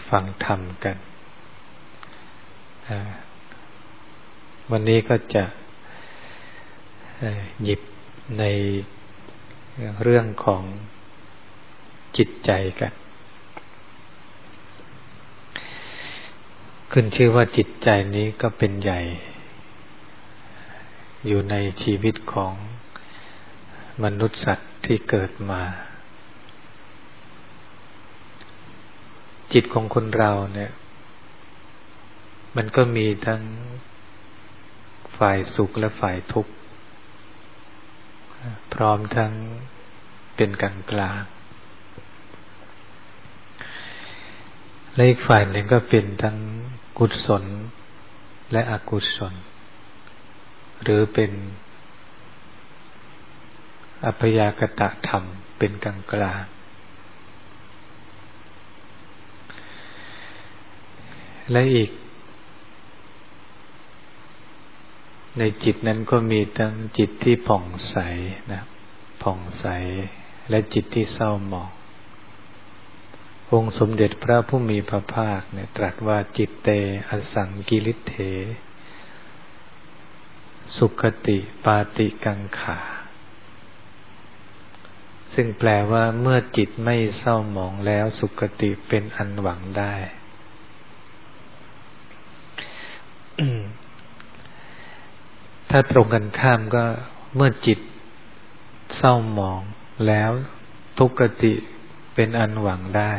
ฟังธรรมกันวันนี้ก็จะหยิบในเรื่องของจิตใจกันขึ้นชื่อว่าจิตใจนี้ก็เป็นใหญ่อยู่ในชีวิตของมนุษย์สัตว์ที่เกิดมาจิตของคนเราเนี่ยมันก็มีทั้งฝ่ายสุขและฝ่ายทุกข์พร้อมทั้งเป็นกลางกลางและอีกฝ่ายหนึ่งก็เป็นทั้งกุศลและอกุศลหรือเป็นอัพยากตธรรมเป็นกลางกลางและอีกในจิตนั้นก็มีทั้งจิตที่ผ่องใสนะผ่องใสและจิตที่เศร้าหมององค์สมเด็จพระผู้มีพระภาคเนี่ยตรัสว่าจิตเตอสังกิริเถสุขติปาติกังขาซึ่งแปลว่าเมื่อจิตไม่เศร้าหมองแล้วสุขติเป็นอันหวังได้ ถ้าตรงกันข้ามก็เมื่อจิตเศร้าหมองแล้วทุกขติเป็นอันหวังได้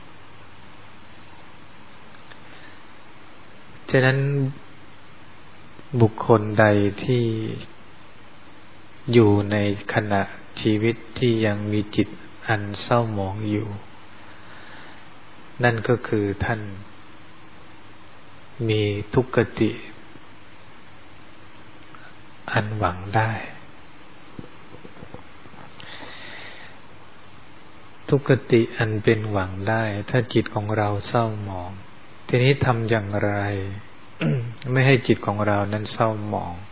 ฉะนั้นบุคคลใดที่อยู่ในขณะชีวิตที่ยังมีจิตอันเศร้าหมองอยู่นั่นก็คือท่านมีทุกขติอันหวังได้ทุกขติอันเป็นหวังได้ถ้าจิตของเราเศร้าหมองทีนี้ทำอย่างไร ไม่ให้จิตของเรานั้นเศร้าหมอง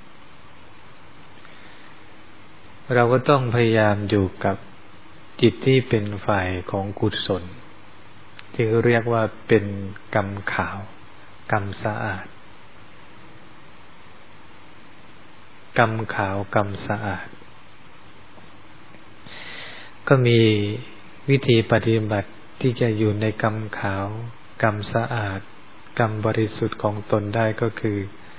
เราก็ต้องพยายามอยู่กับจิตที่เป็นฝ่ายของกุศลที่เรียกว่าเป็นกรรมขาวกรรมสะอาดกรรมขาวกรรมสะอาดก็มีวิธีปฏิบัติที่จะอยู่ในกรรมขาวกรรมสะอาดกรรมบริสุทธิ์ของตนได้ก็คือ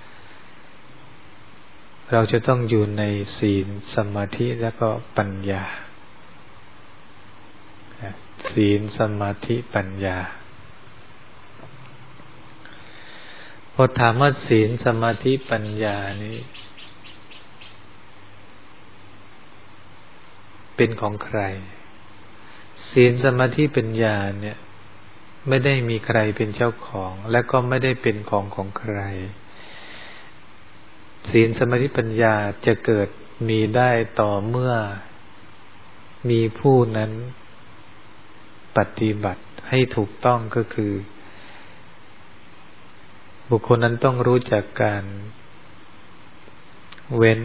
เราจะต้องอยู่ในศีลสมาธิและก็ปัญญาศีลสมาธิปัญญาพอถามว่าศีลสมาธิปัญญานี้เป็นของใครศีลสมาธิปัญญาเนี่ยไม่ได้มีใครเป็นเจ้าของและก็ไม่ได้เป็นของใครศีลสมาธิปัญญาจะเกิดมีได้ต่อเมื่อมีผู้นั้นปฏิบัติให้ถูกต้องก็คือบุคคลนั้นต้องรู้จักการเว้น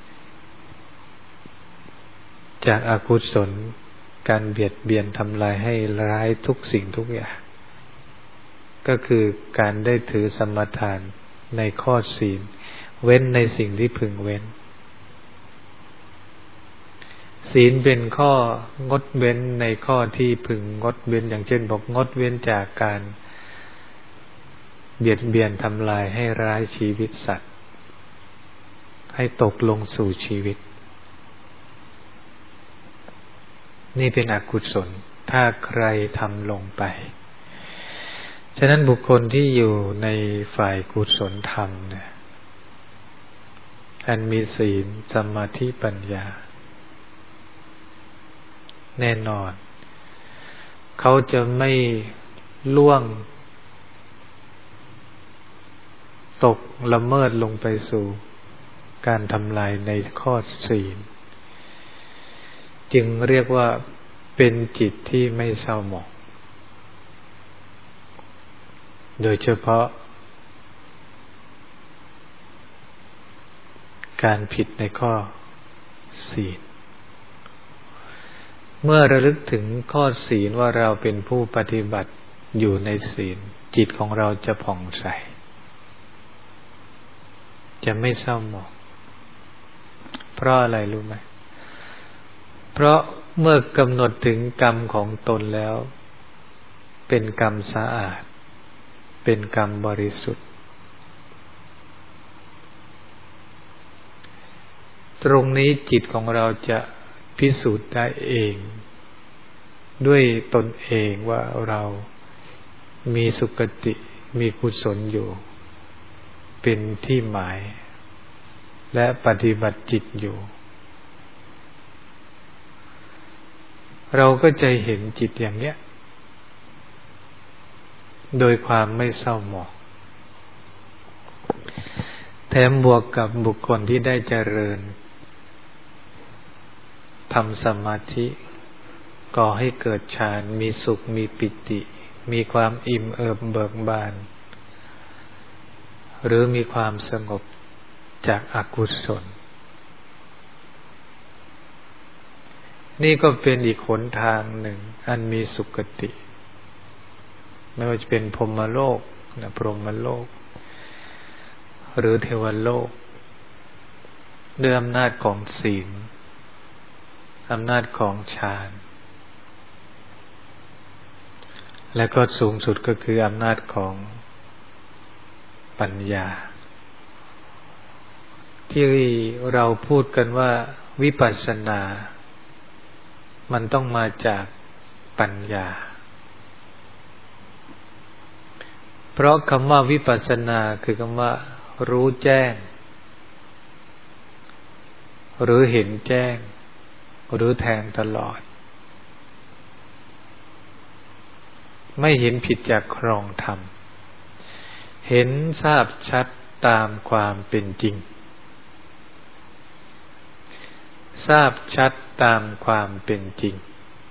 จากอกุศลการเบียดเบียนทำลายให้ร้ายทุกสิ่งทุกอย่างก็คือการได้ถือสมถานในข้อศีลเว้นในสิ่งที่พึงเว้นศีลเป็นข้องดเว้นในข้อที่พึงงดเว้นอย่างเช่นบอกงดเว้นจากการเบียดเบียนทำลายให้ร้ายชีวิตสัตว์ให้ตกลงสู่ชีวิตนี่เป็นอกุศลถ้าใครทำลงไปฉะนั้นบุคคลที่อยู่ในฝ่ายกุศลธรรมเนี่ยอันมีศีลสมาธิปัญญาแน่นอนเขาจะไม่ล่วงตกละเมิดลงไปสู่การทำลายในข้อศีลจึงเรียกว่าเป็นจิตที่ไม่เศร้าหมองโดยเฉพาะการผิดในข้อศีลเมื่อระลึกถึงข้อศีลว่าเราเป็นผู้ปฏิบัติอยู่ในศีลจิตของเราจะผ่องใสจะไม่เศร้าหมองเพราะอะไรรู้ไหมเพราะเมื่อกำหนดถึงกรรมของตนแล้วเป็นกรรมสะอาดเป็นกรรมบริสุทธิ์ตรงนี้จิตของเราจะพิสูจน์ได้เองด้วยตนเองว่าเรามีสุคติมีกุศลอยู่เป็นที่หมายและปฏิบัติจิตอยู่เราก็จะเห็นจิตอย่างเนี้ยโดยความไม่เศร้าหมองแถมบวกกับบุคคลที่ได้เจริญทำสมาธิก่อให้เกิดฌานมีสุขมีปิติมีความอิ่มเอิบเบิกบานหรือมีความสงบจากอกุศลนี่ก็เป็นอีกหนทางหนึ่งอันมีสุคติไม่ว่าจะเป็นพรหมโลกพรหมโลกหรือเทวโลกด้วยอำนาจของศีลอำนาจของฌานและก็สูงสุดก็คืออำนาจของปัญญาที่เราพูดกันว่าวิปัสสนามันต้องมาจากปัญญาเพราะคำว่าวิปัสสนาคือคำว่ารู้แจ้งหรือเห็นแจ้งหรือแทงตลอดไม่เห็นผิดจากครองธรรมเห็นทราบชัดตามความเป็นจริงทราบชัดตามความเป็นจริง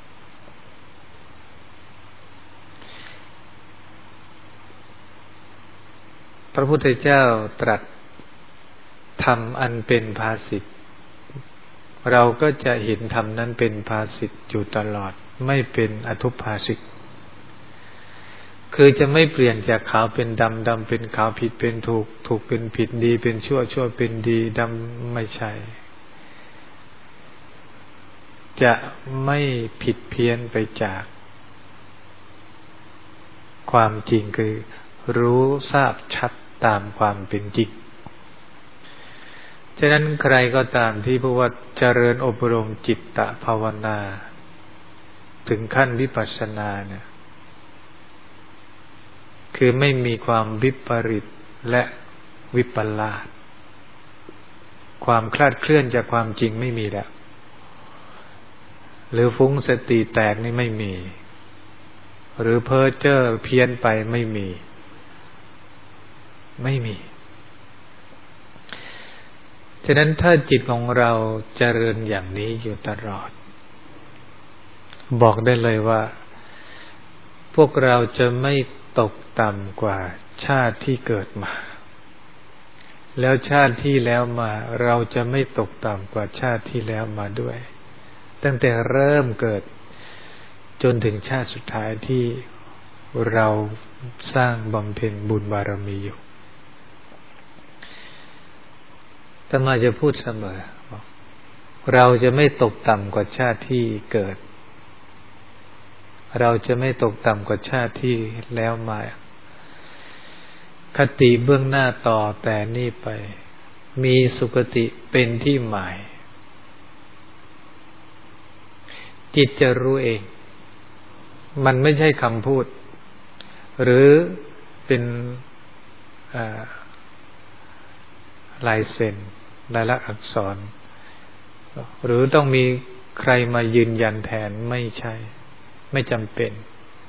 พระพุทธเจ้าตรัสธรรมอันเป็นภาสิทธิ์เราก็จะเห็นธรรมนั้นเป็นภาสิทธิ์อยู่ตลอดไม่เป็นอทุปภาสิทธิ์คือจะไม่เปลี่ยนจากขาวเป็นดำดำเป็นขาวผิดเป็นถูกถูกเป็นผิดดีเป็นชั่วชั่วเป็นดีดำไม่ใช่จะไม่ผิดเพี้ยนไปจากความจริงคือรู้ทราบชัดตามความเป็นจริงฉะนั้นใครก็ตามที่ผู้ว่าเจริญอบรมจิตตภาวนาถึงขั้นวิปัสสนาเนี่ยคือไม่มีความวิปริตและวิปลาสความคลาดเคลื่อนจากความจริงไม่มีแล้วหรือฟุ้งสติแตกนี่ไม่มีหรือเพ้อเจ้อเพี้ยนไปไม่มีฉะนั้นถ้าจิตของเราเจริญอย่างนี้อยู่ตลอดบอกได้เลยว่าพวกเราจะไม่ตกต่ำกว่าชาติที่เกิดมาแล้วชาติที่แล้วมาเราจะไม่ตกต่ำกว่าชาติที่แล้วมาด้วยตั้งแต่เริ่มเกิดจนถึงชาติสุดท้ายที่เราสร้างบำเพ็ญบุญบารมีอยู่อาตมาจะพูดเสมอเราจะไม่ตกต่ำกว่าชาติที่เกิดเราจะไม่ตกต่ำกว่าชาติที่แล้วมาคติเบื้องหน้าต่อแต่นี้ไปมีสุคติเป็นที่หมายจิตจะรู้เองมันไม่ใช่คำพูดหรือเป็นลายเซ็นลายลักษณ์อักษรหรือต้องมีใครมายืนยันแทนไม่ใช่ไม่จำเป็น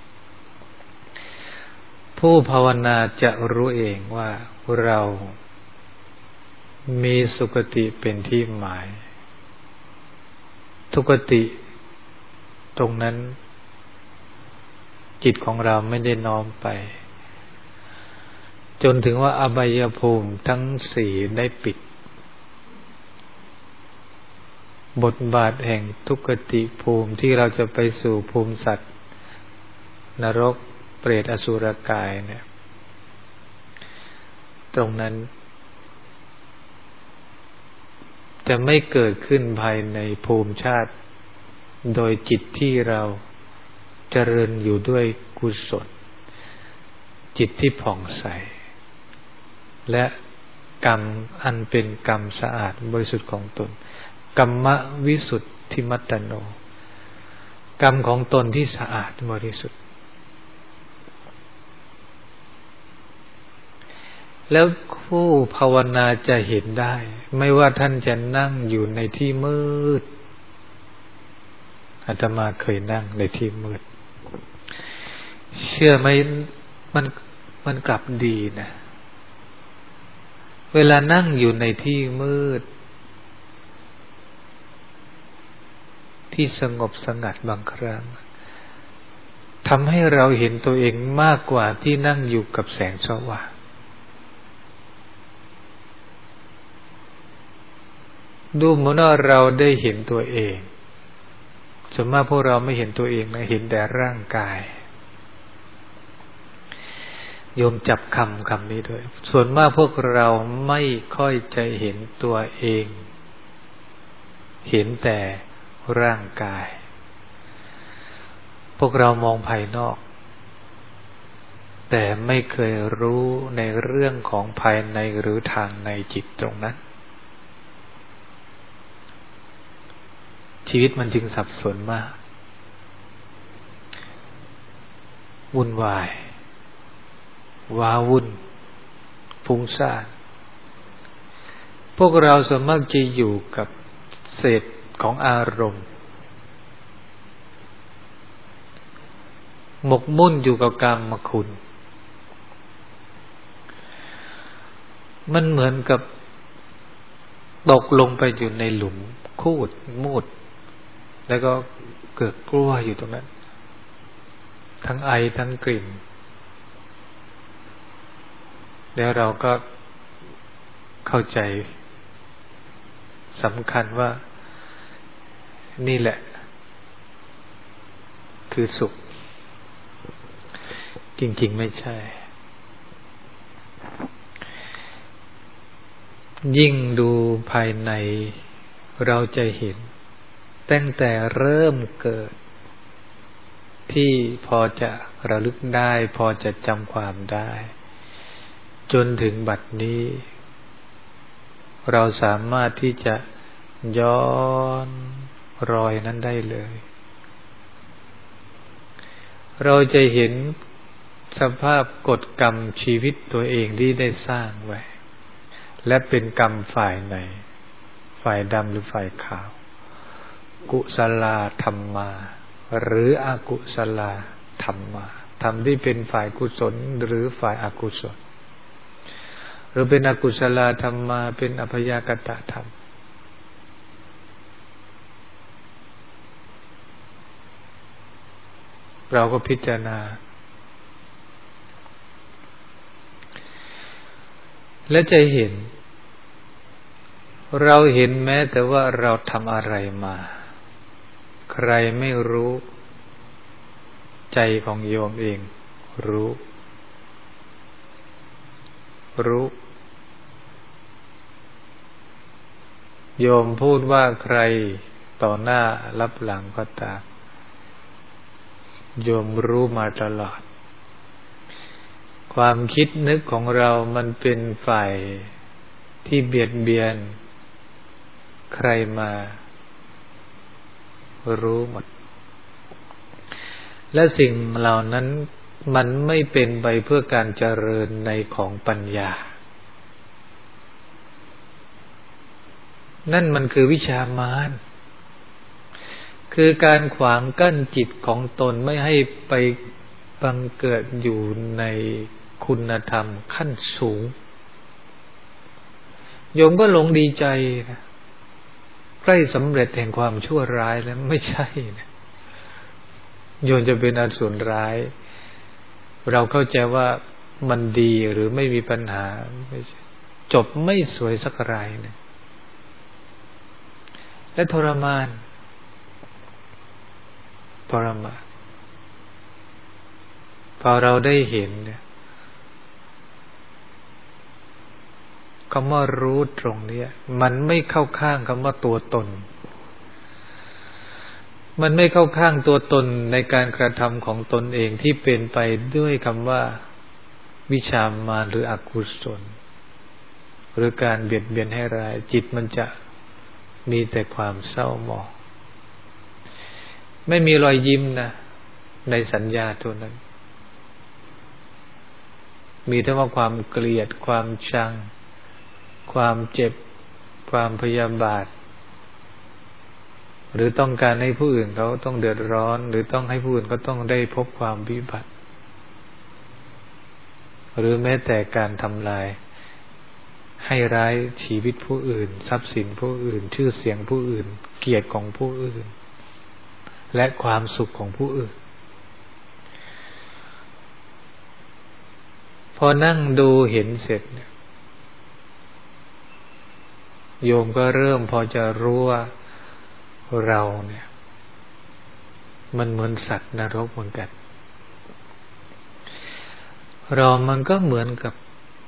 ผู้ภาวนาจะรู้เองว่าเรามีสุคติเป็นที่หมายทุกติตรงนั้นจิตของเราไม่ได้น้อมไปจนถึงว่าอบายภูมิทั้งสี่ได้ปิดบทบาทแห่งทุกขติภูมิที่เราจะไปสู่ภูมิสัตว์นรกเปรตอสุรกายเนี่ยตรงนั้นจะไม่เกิดขึ้นภายในภูมิชาติโดยจิตที่เราเจริญอยู่ด้วยกุศลจิตที่ผ่องใสและกรรมอันเป็นกรรมสะอาดบริสุทธิ์ของตนกัมมวิสุทธิมัตตโนกรรมของตนที่สะอาดบริสุทธิ์แล้วผู้ภาวนาจะเห็นได้ไม่ว่าท่านจะนั่งอยู่ในที่มืดอาตมาเคยนั่งในที่มืดเชื่อไหมมันกลับดีนะเวลานั่งอยู่ในที่มืดที่สงบสงัดบางครั้งทำให้เราเห็นตัวเองมากกว่าที่นั่งอยู่กับแสงสว่างดูเหมือนว่าเราได้เห็นตัวเองส่วนมากพวกเราไม่เห็นตัวเองนะเห็นแต่ร่างกายโยมจับคำนี้ด้วยส่วนมากพวกเราไม่ค่อยจะเห็นตัวเองเห็นแต่ร่างกายพวกเรามองภายนอกแต่ไม่เคยรู้ในเรื่องของภายในหรือทางในจิตตรงนั้นชีวิตมันจึงสับสนมากวุ่นวายว้าวุ่นฟุ้งซ่านพวกเราส่วนมากจะอยู่กับเศษของอารมณ์หมกมุ่นอยู่กับกามคุณมันเหมือนกับตกลงไปอยู่ในหลุมคูดมูดแล้วก็เกิดกลัวอยู่ตรงนั้นทั้งไอทั้งกลิ่นแล้วเราก็เข้าใจสำคัญว่านี่แหละคือสุขจริงๆไม่ใช่ยิ่งดูภายในเราจะเห็นตั้งแต่เริ่มเกิดที่พอจะระลึกได้พอจะจำความได้จนถึงบัดนี้เราสามารถที่จะย้อนรอยนั้นได้เลยเราจะเห็นสภาพกฎกรรมชีวิตตัวเองที่ได้สร้างไว้และเป็นกรรมฝ่ายไหนฝ่ายดำหรือฝ่ายขาวกุศลธรรมาหรืออกุศลธรรมาธรรมที่เป็นฝ่ายกุศลหรือฝ่ายอกุศลหรือเป็นอกุศลธรรมาเป็นอัพยากตธรรมเราก็พิจารณาและจะเห็นเราเห็นแม้แต่ว่าเราทำอะไรมาใครไม่รู้ใจของโยมเองรู้โยมพูดว่าใครต่อหน้ารับหลังก็ตามโยมรู้มาตลอดความคิดนึกของเรามันเป็นฝ่ายที่เบียดเบียนใครมารู้หมดและสิ่งเหล่านั้นมันไม่เป็นไปเพื่อการเจริญในของปัญญานั่นมันคือวิชามารคือการขวางกั้นจิตของตนไม่ให้ไปบังเกิดอยู่ในคุณธรรมขั้นสูงโยมก็หลงดีใจนะใกล้สำเร็จแห่งความชั่วร้ายแล้วไม่ใช่นะโยมจะเป็นอสุรร้ายเราเข้าใจว่ามันดีหรือไม่มีปัญหาไม่ใช่จบไม่สวยสักรายนะและทรมานพอเราได้เห็นเนี่ยคำว่ารู้ตรงนี้มันไม่เข้าข้างคำว่าตัวตนมันไม่เข้าข้างตัวตนในการกระทำของตนเองที่เป็นไปด้วยคำว่าวิชามารหรืออกุศลหรือการเบียดเบียนให้ร้ายจิตมันจะมีแต่ความเศร้าหมองไม่มีรอยยิ้มนะในสัญญาตัวนั้นมีแต่ว่าความเกลียดความชังความเจ็บความพยาบาทหรือต้องการให้ผู้อื่นเขาต้องเดือดร้อนหรือต้องให้ผู้อื่นก็ต้องได้พบความวิบัติหรือแม้แต่การทำลายให้ร้ายชีวิตผู้อื่นทรัพย์สินผู้อื่นชื่อเสียงผู้อื่นเกียรติของผู้อื่นและความสุขของผู้อื่นพอนั่งดูเห็นเสร็จเนี่ยโยมก็เริ่มพอจะรู้ว่าเราเนี่ยมันเหมือนสัตว์นรกเหมือนกันเรามันก็เหมือนกับ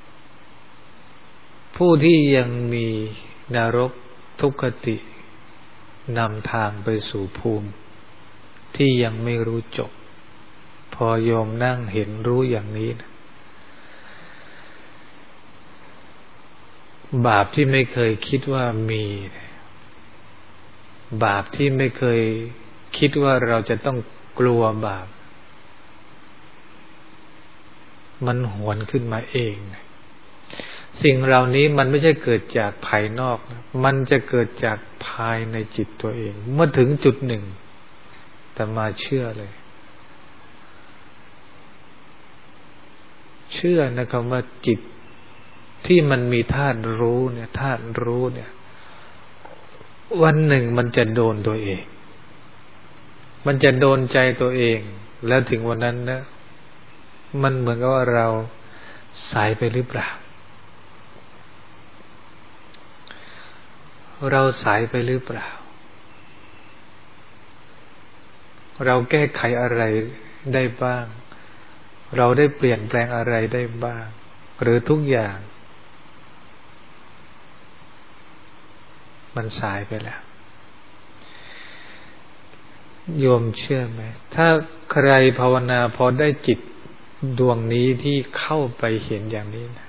ผู้ที่ยังมีนรกทุกขตินำทางไปสู่ภูมิที่ยังไม่รู้จบพอโยมนั่งเห็นรู้อย่างนี้นะบาปที่ไม่เคยคิดว่ามีบาปที่ไม่เคยคิดว่าเราจะต้องกลัวบาปมันหวนขึ้นมาเองสิ่งเหล่านี้มันไม่ใช่เกิดจากภายนอกนะมันจะเกิดจากภายในจิตตัวเองเมื่อถึงจุดหนึ่งแต่มาเชื่อเลยเชื่อนะครับว่าจิตที่มันมีธาตุรู้เนี่ยธาตุรู้เนี่ยวันหนึ่งมันจะโดนตัวเองมันจะโดนใจตัวเองแล้วถึงวันนั้นนะมันเหมือนกับว่าเราสายไปหรือเปล่าเราสายไปหรือเปล่าเราแก้ไขอะไรได้บ้างเราได้เปลี่ยนแปลงอะไรได้บ้างหรือทุกอย่างมันสายไปแล้วโยมเชื่อไหมถ้าใครภาวนาพอได้จิตดวงนี้ที่เข้าไปเห็นอย่างนี้นะ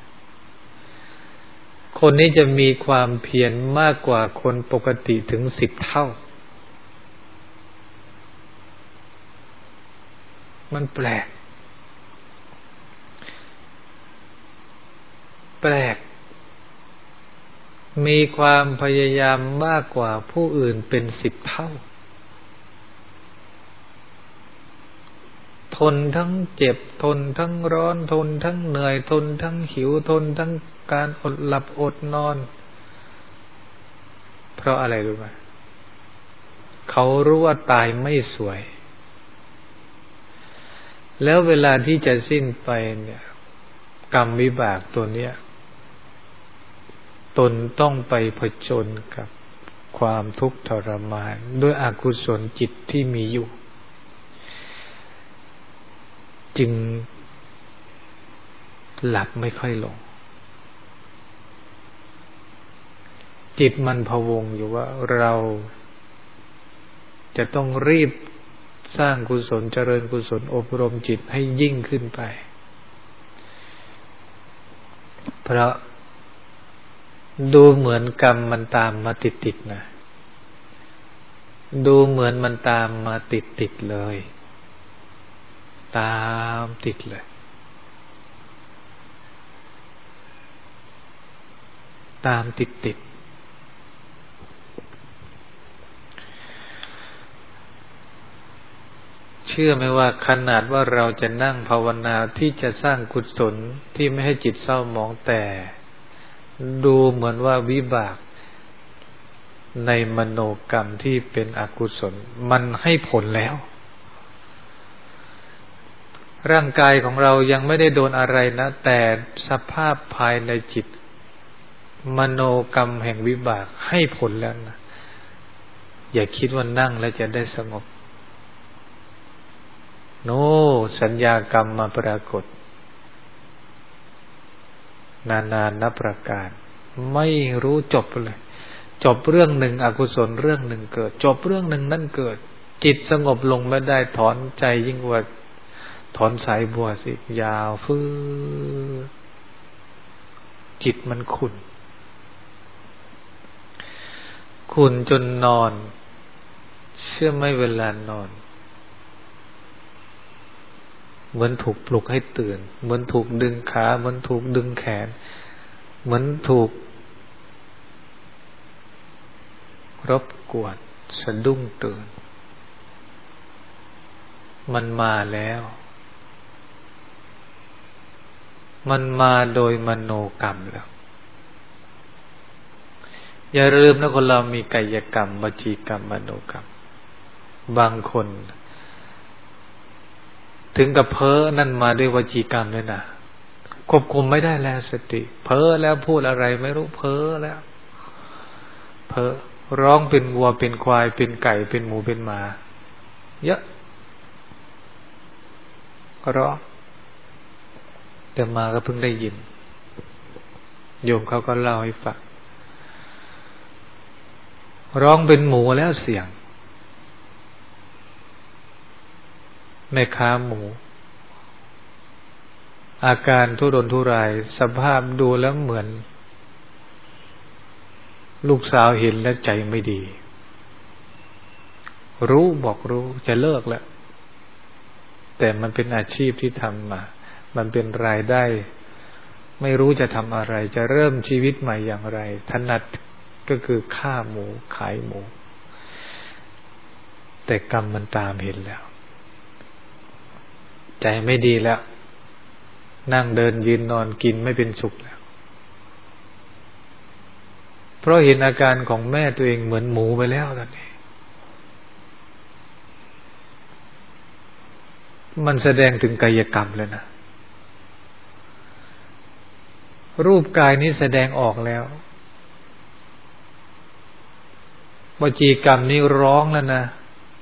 คนนี้จะมีความเพียรมากกว่าคนปกติถึง10 เท่ามันแปลกมีความพยายามมากกว่าผู้อื่นเป็น10 เท่าทนทั้งเจ็บทนทั้งร้อนทนทั้งเหนื่อยทนทั้งหิวทนทั้งการอดหลับอดนอนเพราะอะไรรู้ไหมเขารู้ว่าตายไม่สวยแล้วเวลาที่จะสิ้นไปเนี่ยกรรมวิบากตัวเนี้ยตนต้องไปผจญกับความทุกข์ทรมานด้วยอกุศลจิตที่มีอยู่จึงหลับไม่ค่อยลงจิตมันพะวงอยู่ว่าเราจะต้องรีบสร้างกุศลเจริญกุศลอบรมจิตให้ยิ่งขึ้นไปเพราะดูเหมือนกรรมมันตามมาติดๆนะดูเหมือนมันตามมาติดๆเลยตามติดเลยตามติดเชื่อไหมว่าขนาดว่าเราจะนั่งภาวนาที่จะสร้างกุศลที่ไม่ให้จิตเศร้าหมองแต่ดูเหมือนว่าวิบากในมโนกรรมที่เป็นอกุศลมันให้ผลแล้วร่างกายของเรายังไม่ได้โดนอะไรนะแต่สภาพภายในจิตมโนกรรมแห่งวิบากให้ผลแล้วนะอย่าคิดว่านั่งแล้วจะได้สงบโน่นสัญญากรรมมาปรากฏนานับประการไม่รู้จบเลยจบเรื่องหนึ่งอกุศลเรื่องหนึ่งเกิดจบเรื่องหนึ่งนั่นเกิดจิตสงบลงไม่ได้ถอนใจยิ่งกว่าถอนสายบัวสิยาวฟื้อจิตมันขุ่นจนนอนเชื่อไหมเวลานอนเหมือนถูกปลุกให้ตื่นเหมือนถูกดึงขาเหมือนถูกดึงแขนเหมือนถูกรบกวนสะดุ้งตื่นมันมาแล้วมันมาโดยมโนกรรมแล้วอย่าลืมนะคนเรามีกายกรรมวจีกรรมมโนกรรมบางคนถึงกับเพ้อนั่นมาด้วยวจีกรรมเลยนะควบคุมไม่ได้แล้วสติเพ้อแล้วพูดอะไรไม่รู้เพ้อแล้วเพ้อร้องเป็นวัวเป็นควายเป็นไก่เป็นหมูเป็นหมาเยอะก็ร้องแต่มาก็เพิ่งได้ยินโยมเขาก็เล่าให้ฟังร้องเป็นหมูแล้วเสียงแม่ค้าหมูอาการทุรนทุรายสภาพดูแล้วเหมือนลูกสาวเห็นแล้วใจไม่ดีรู้บอกรู้จะเลิกแล้วแต่มันเป็นอาชีพที่ทำมามันเป็นรายได้ไม่รู้จะทำอะไรจะเริ่มชีวิตใหม่อย่างไรถนัดก็คือฆ่าหมูขายหมูแต่กรรมมันตามเห็นแล้วใจไม่ดีแล้วนั่งเดินยืนนอนกินไม่เป็นสุขแล้วเพราะเห็นอาการของแม่ตัวเองเหมือนหมูไปแล้วตอนนี้มันแสดงถึงกายกรรมแล้วนะรูปกายนี้แสดงออกแล้ววจีกรรมนี้ร้องแล้วนะ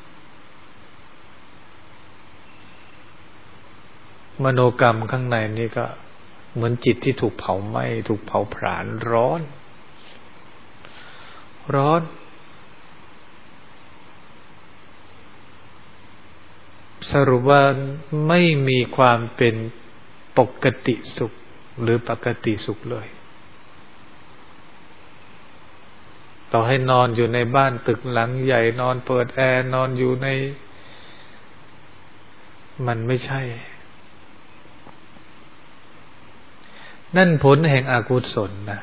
มโนกรรมข้างในนี่ก็เหมือนจิตที่ถูกเผาไหม้ถูกเผาผลาญร้อนสรุปว่าไม่มีความเป็นปกติสุขหรือปกติสุขเลยต่อให้นอนอยู่ในบ้านตึกหลังใหญ่นอนเปิดแอร์นอนอยู่ในมันไม่ใช่นั่นผลแห่งอกุศลนะ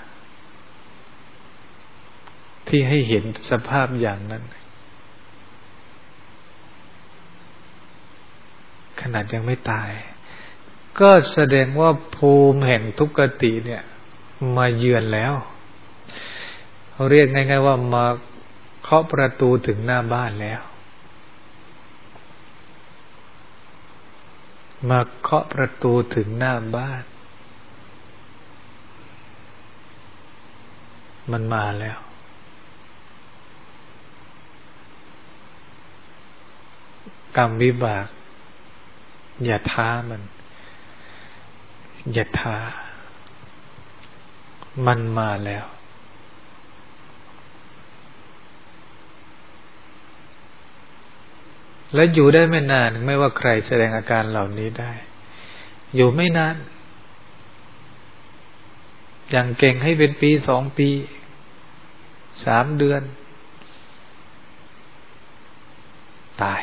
ที่ให้เห็นสภาพอย่างนั้นขนาดยังไม่ตายก็แสดงว่าภูมิแห่งทุกขติเนี่ยมาเยือนแล้วเขาเรียกง่ายๆว่ามาเคาะประตูถึงหน้าบ้านแล้วมาเคาะประตูถึงหน้าบ้านมันมาแล้วกรรมวิบากอย่าท้ามันอย่าท้ามันมาแล้วและอยู่ได้ไม่นานไม่ว่าใครแสดงอาการเหล่านี้ได้อยู่ไม่นานอย่างเก่งให้เป็นปี2 ปี3 เดือนตาย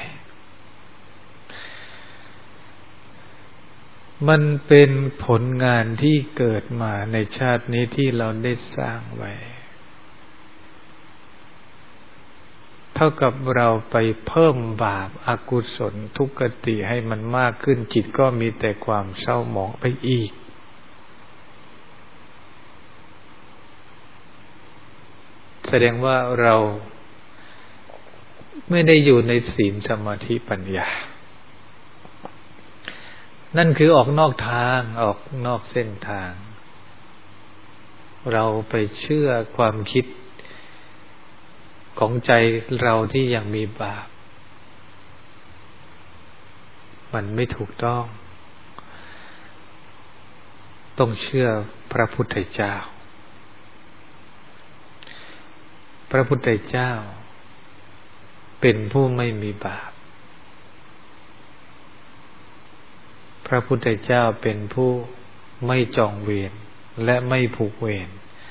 มันเป็นผลงานที่เกิดมาในชาตินี้ที่เราได้สร้างไว้เท่ากับเราไปเพิ่มบาปอกุศลทุกขติให้มันมากขึ้นจิตก็มีแต่ความเศร้าหมองไปอีกแสดงว่าเราไม่ได้อยู่ในศีลสมาธิปัญญานั่นคือออกนอกทางออกนอกเส้นทางเราไปเชื่อความคิดของใจเราที่ยังมีบาปมันไม่ถูกต้องต้องเชื่อพระพุทธเจ้าพระพุทธเจ้าเป็นผู้ไม่มีบาปพระพุทธเจ้าเป็นผู้ไม่จองเวรและไม่ผูกเวร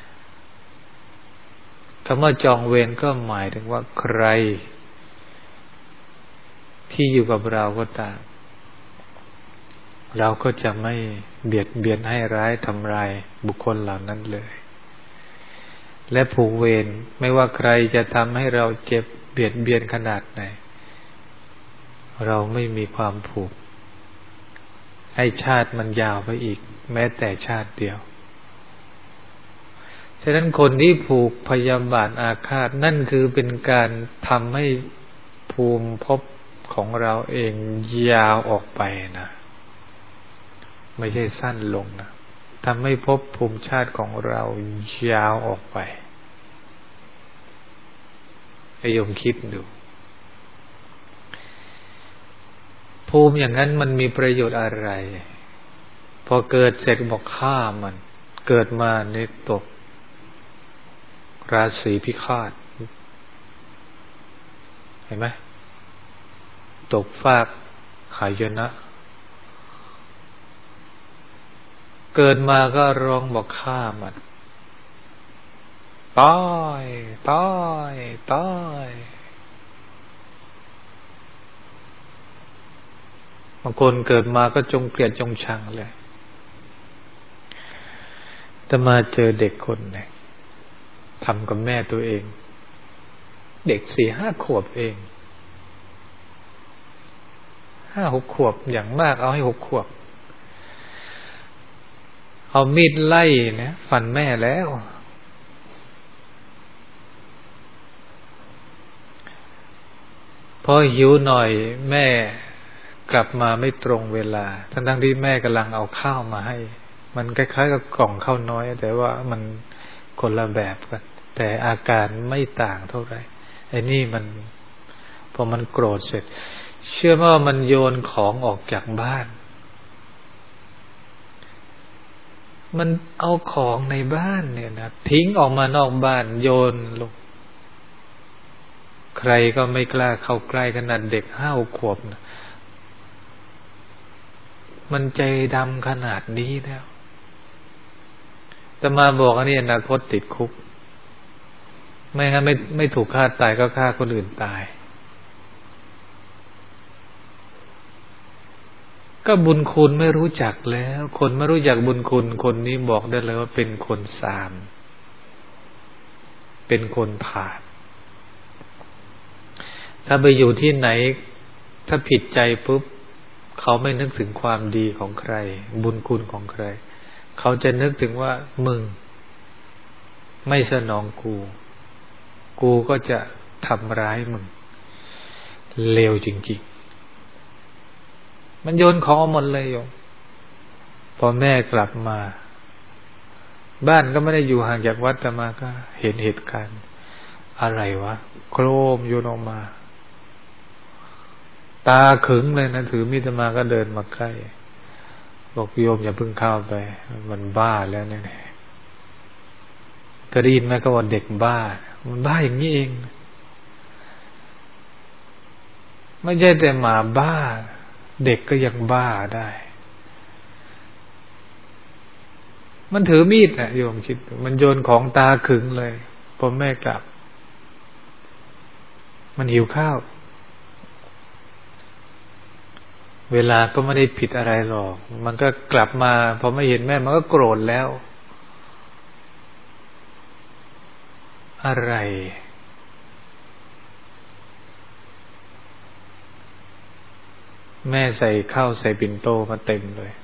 คำว่าจองเวรก็หมายถึงว่าใครที่อยู่กับเราก็ตามเราก็จะไม่เบียดเบียนให้ร้ายทำลายบุคคลเหล่านั้นเลยและผูกเวรไม่ว่าใครจะทำให้เราเจ็บเบียดเบียนขนาดไหนเราไม่มีความผูกให้ชาติมันยาวไปอีกแม้แต่ชาติเดียวฉะนั้นคนที่ผูกพยาบาทอาฆาตนั่นคือเป็นการทำให้ภูมิภพของเราเองยาวออกไปนะไม่ใช่สั้นลงนะทำให้ภพภูมิชาติของเรายาวออกไปให้โยมคิดดูภูมิอย่างนั้นมันมีประโยชน์อะไรพอเกิดเสร็จบอกฆ่ามันเกิดมาเนี่ยตกราศีพิฆาตเห็นไหมตกฟากหายนะเกิดมาก็ร้องบอกฆ่ามันตายตายตายบางคนเกิดมาก็จงเกลียดจงชังเลยแต่มาเจอเด็กคนหนึ่งทำกับแม่ตัวเองเด็ก 4-5 ขวบเอง 5-6 ขวบอย่างมากเอาให้6 ขวบเอามีดไล่นะฟันแม่แล้วพอหิวหน่อยแม่กลับมาไม่ตรงเวลาทั้งที่แม่กำลังเอาข้าวมาให้มันคล้ายๆกับกล่องข้าวน้อยแต่ว่ามันคนละแบบกันแต่อาการไม่ต่างเท่าไหร่ไอ้นี่มันพอมันโกรธเสร็จเชื่อว่ามันโยนของออกจากบ้านมันเอาของในบ้านเนี่ยนะทิ้งออกมานอกบ้านโยนลงใครก็ไม่กล้าเข้าใกล้ขนาดเด็ก 5-6 ขวบนะมันใจดำขนาดนี้แล้วแต่มาบอกอันนี้อนาคตติดคุกไม่งั้นไม่ถูกฆ่าตายก็ฆ่าคนอื่นตายก็บุญคุณไม่รู้จักแล้วคนไม่รู้จักบุญคุณคนนี้บอกได้เลยว่าเป็นคนสามเป็นคนผ่านถ้าไปอยู่ที่ไหนถ้าผิดใจปุ๊บเขาไม่นึกถึงความดีของใครบุญคุณของใครเขาจะนึกถึงว่ามึงไม่สนองกูก็จะทำร้ายมึงเลวจริงๆมันโยนของหมดเลยโยมพอแม่กลับมาบ้านก็ไม่ได้อยู่ห่างจากวัดแต่มาก็เห็นเหตุการณ์อะไรวะโครมโยนออกมาตาขึงเลยนะถือมีดมาก็เดินมาใกล้บอกโยมอย่าเพิ่งเข้าไปมันบ้าแล้วเนี่ยก็ได้ยินไหมก็ว่าเด็กบ้ามันบ้าอย่างนี้เองไม่ใช่แต่หมาบ้าเด็กก็ยังบ้าได้มันถือมีดนะโยมคิดมันโยนของตาขึงเลยพอแม่กลับมันหิวข้าวเวลาก็ไม่ได้ผิดอะไรหรอกมันก็กลับมาพอไม่เห็นแม่มันก็โกรธแล้วอะไรแม่ใส่ข้าวใส่ปิ่นโตมาเต็มเลย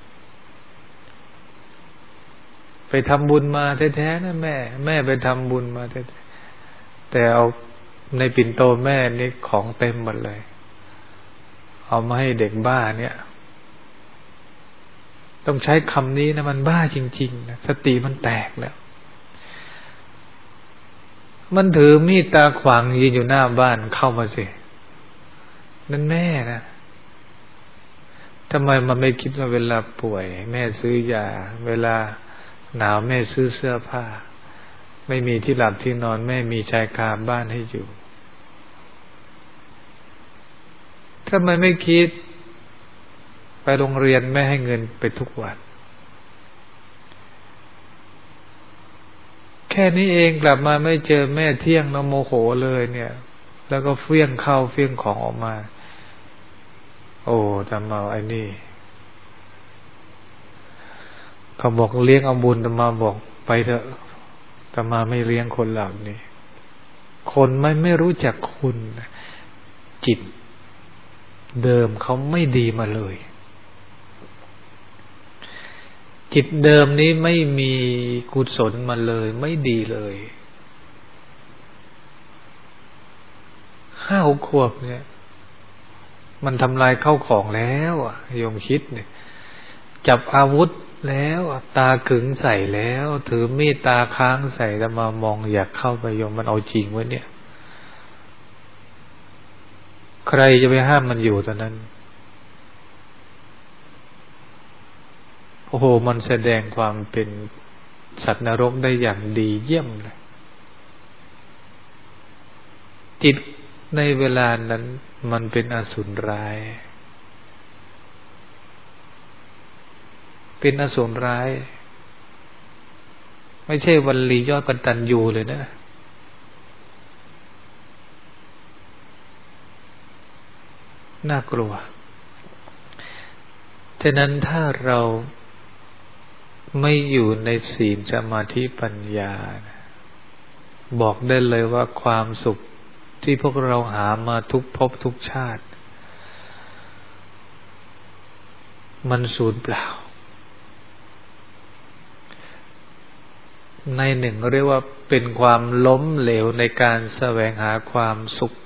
ไปทำบุญมาแท้ๆนะแม่ไปทำบุญมาแท้ๆแต่เอาในปิ่นโตแม่นี่ของเต็มหมดเลยเอามาให้เด็กบ้าเนี่ยต้องใช้คำนี้นะมันบ้าจริงๆนะสติมันแตกแล้วมันถือมีดตาขวางยืนอยู่หน้าบ้านเข้ามาสินั่นแม่นะทำไมมันไม่คิดว่าเวลาป่วยแม่ซื้อยาเวลาหนาวแม่ซื้อเสื้อผ้าไม่มีที่หลับที่นอนแม่มีชายคาบ้านให้อยู่ทำไมไม่คิดไปโรงเรียนแม่ให้เงินไปทุกวันแค่นี้เองกลับมาไม่เจอแม่เที่ยงแล้วโมโหเลยเนี่ยแล้วก็เฟี้ยงข้าวเฟี้ยงของออกมาโอ้ทำเอาไอ้นี่เขาบอกเลี้ยงเอาบุญแต่มาบอกไปเถอะแต่มาไม่เลี้ยงคนเหล่านี้คนไม่รู้จักคุณจิตเดิมเขาไม่ดีมาเลยจิตเดิมนี้ไม่มีกุศลมาเลยไม่ดีเลย5-6 ขวบเนี่ยมันทำลายเข้าของแล้วโยมคิดเนี่ยจับอาวุธแล้วตาขึงใส่แล้วถือมีดตาค้างใส่แล้วมามองอยากเข้าไปโยมมันเอาจริงไว้เนี่ยใครจะไปห้ามมันอยู่ตอนนั้นโอ้โหมันแสดงความเป็นสัตว์นรกได้อย่างดีเยี่ยมเลยจิตในเวลานั้นมันเป็นอสูรร้ายเป็นอสูรร้ายไม่ใช่วัลลียอดกตัญญูเลยนะน่ากลัวฉะนั้นถ้าเราไม่อยู่ในศีลสมาธิปัญญาบอกได้เลยว่าความสุขที่พวกเราหามาทุกภพทุกชาติมันสูญเปล่าในหนึ่งเรียกว่าเป็นความล้มเหลวในการแสวงหาความสุข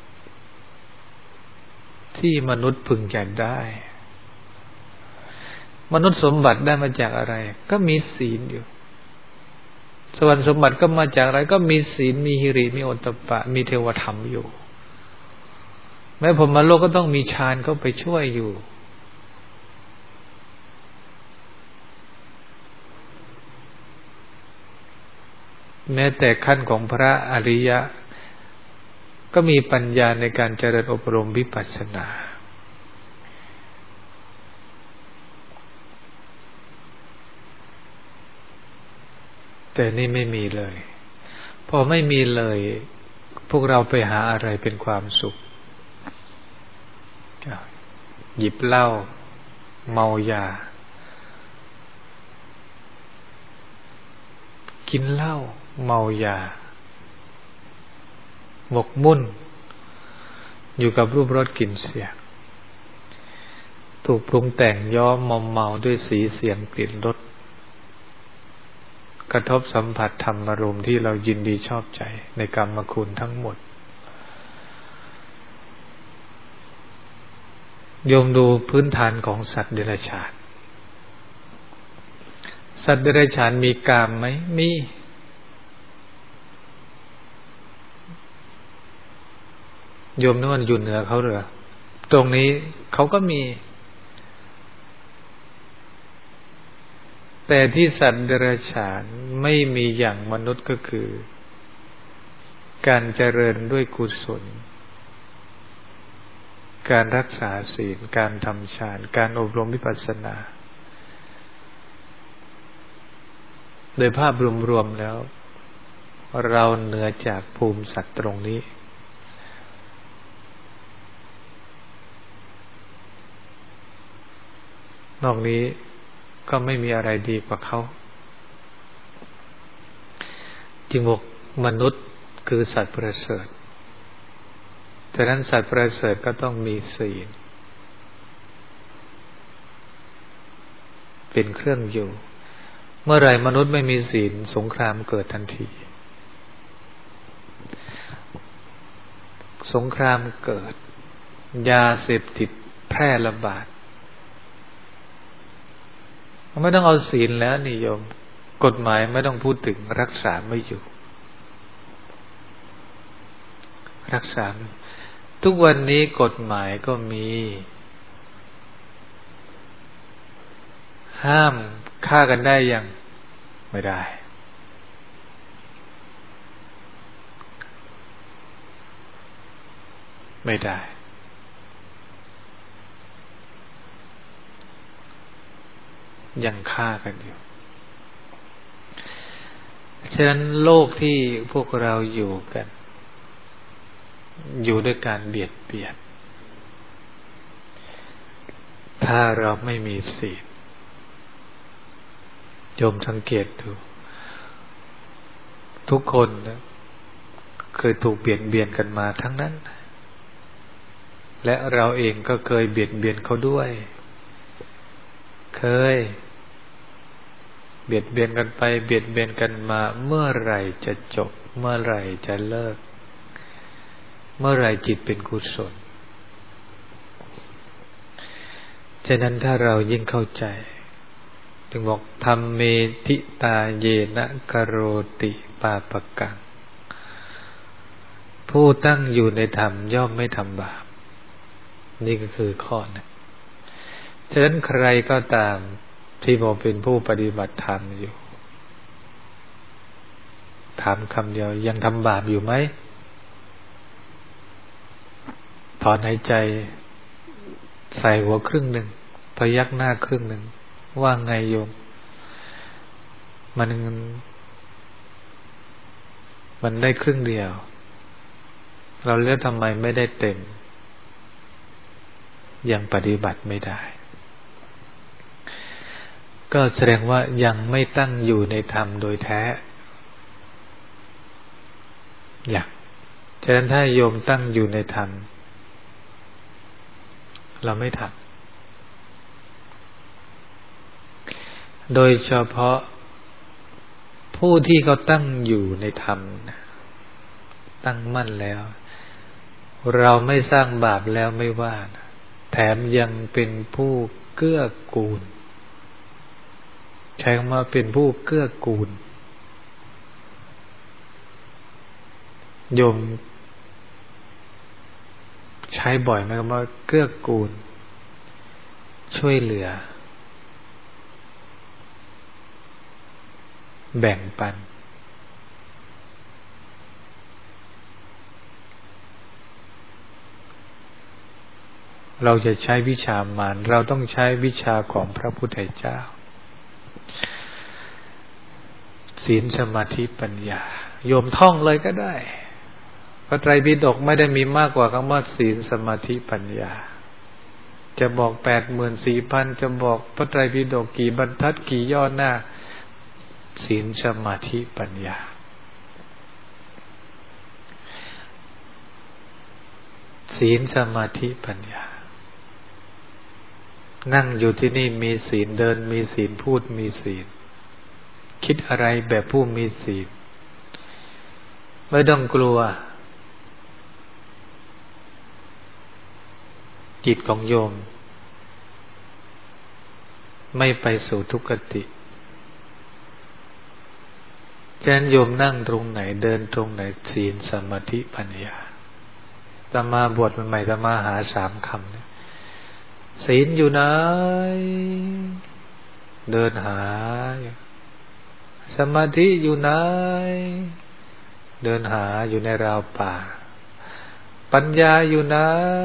ที่มนุษย์พึงจะได้มนุษย์สมบัติได้มาจากอะไรก็มีศีลอยู่สวรรค์สมบัติก็มาจากอะไรก็มีศีลมีหิริมีโอตตัปปะมีเทวธรรมอยู่แม้พรหมโลกก็ต้องมีฌานเข้าไปช่วยอยู่แม้แต่ขั้นของพระอริยะก็มีปัญญาในการเจริญอบรมวิปัสสนาแต่นี่ไม่มีเลยพอไม่มีเลยพวกเราไปหาอะไรเป็นความสุขหยิบเหล้าเมายากินเหล้าเมายาหมกมุ่นอยู่กับรูปรสกลิ่นเสียงถูกปรุงแต่งย้อมมอมเมาด้วยสีเสียงกลิ่นรสกระทบสัมผัสธรรมอารมณ์ที่เรายินดีชอบใจในกรรมคุณทั้งหมดโยมดูพื้นฐานของสัตว์เดรัจฉานสัตว์เดรัจฉานมีกามไหมมีโยมนึกว่าอยู่เหนือเขาเหรอตรงนี้เขาก็มีแต่ที่สัตว์เดรัจฉานไม่มีอย่างมนุษย์ก็คือการเจริญด้วยกุศลการรักษาศีลการทำฌานการอบรมวิปัสสนาโดยภาพรวมๆแล้วเราเหนือจากภูมิสัตว์ตรงนี้นอกนี้ก็ไม่มีอะไรดีกว่าเขาจึงบอกมนุษย์คือสัตว์ประเสริฐฉะนั้นสัตว์ประเสริฐก็ต้องมีศีลเป็นเครื่องอยู่เมื่อไหร่มนุษย์ไม่มีศีลสงครามเกิดทันทีสงครามเกิดยาเสพติดแพร่ระบาดไม่ต้องเอาศีลแล้วนิยมกฎหมายไม่ต้องพูดถึงรักษาไม่อยู่รักษาทุกวันนี้กฎหมายก็มีห้ามฆ่ากันได้ยังไม่ได้ไม่ได้ยังฆ่ากันอยู่ฉะนั้นโลกที่พวกเราอยู่กันอยู่ด้วยการเบียดเบียนถ้าเราไม่มีศีลโยมสังเกตดูทุกคนนะเคยถูกเบียดเบียนกันมาทั้งนั้นและเราเองก็เคยเบียดเบียนเขาด้วยเคยเบียดเบียนกันไปเบียดเบียนกันมาเมื่อไหร่จะจบเมื่อไหร่จะเลิกเมื่อไหร่จิตเป็นกุศลฉะนั้นถ้าเรายิ่งเข้าใจถึงบอกธัมเมทิตาเยนะกโรติปาปกังผู้ตั้งอยู่ในธรรมย่อมไม่ทำบาปนี่ก็คือข้อนะฉะนั้นใครก็ตามที่บอกเป็นผู้ปฏิบัติธรรมอยู่ถามคำเดียวยังทำบาปอยู่ไหมถอนหายใจใส่หัวครึ่งหนึ่งพยักหน้าครึ่งหนึ่งว่าไงโยมมันได้ครึ่งเดียวเราเลือกทำไมไม่ได้เต็มยังปฏิบัติไม่ได้ก็แสดงว่ายังไม่ตั้งอยู่ในธรรมโดยแท้อย่างฉะนั้นถ้าโยมตั้งอยู่ในธรรมเราไม่ทำโดยเฉพาะผู้ที่เขาตั้งอยู่ในธรรมตั้งมั่นแล้วเราไม่สร้างบาปแล้วไม่ว่าแถมยังเป็นผู้เกื้อกูลใช้คำว่าเป็นผู้เกื้อกูลโยมใช้บ่อยไหมคำว่าเกื้อกูลช่วยเหลือแบ่งปันเราจะใช้วิชามารเราต้องใช้วิชาของพระพุทธเจ้าศีลสมาธิปัญญาโยมท่องเลยก็ได้พระไตรปิฎกไม่ได้มีมากกว่าคำว่าศีลสมาธิปัญญาจะบอก 84,000 จะบอกพระไตรปิฎกกี่บรรทัดกี่ย่อหน้าศีลสมาธิปัญญาศีลสมาธิปัญญานั่งอยู่ที่นี่มีศีลเดินมีศีลพูดมีศีลคิดอะไรแบบผู้มีศีลไม่ต้องกลัวจิตของโยมไม่ไปสู่ทุกขติฉะนั้นโยมนั่งตรงไหนเดินตรงไหนศีลสมาธิปัญญาอาตมาบวชใหม่ๆอาตมาหา3 คำเนี่ยศีลอยู่ไหนเดินหาสมาธิอยู่ไหนเดินหาอยู่ในราวป่าปัญญาอยู่ไหน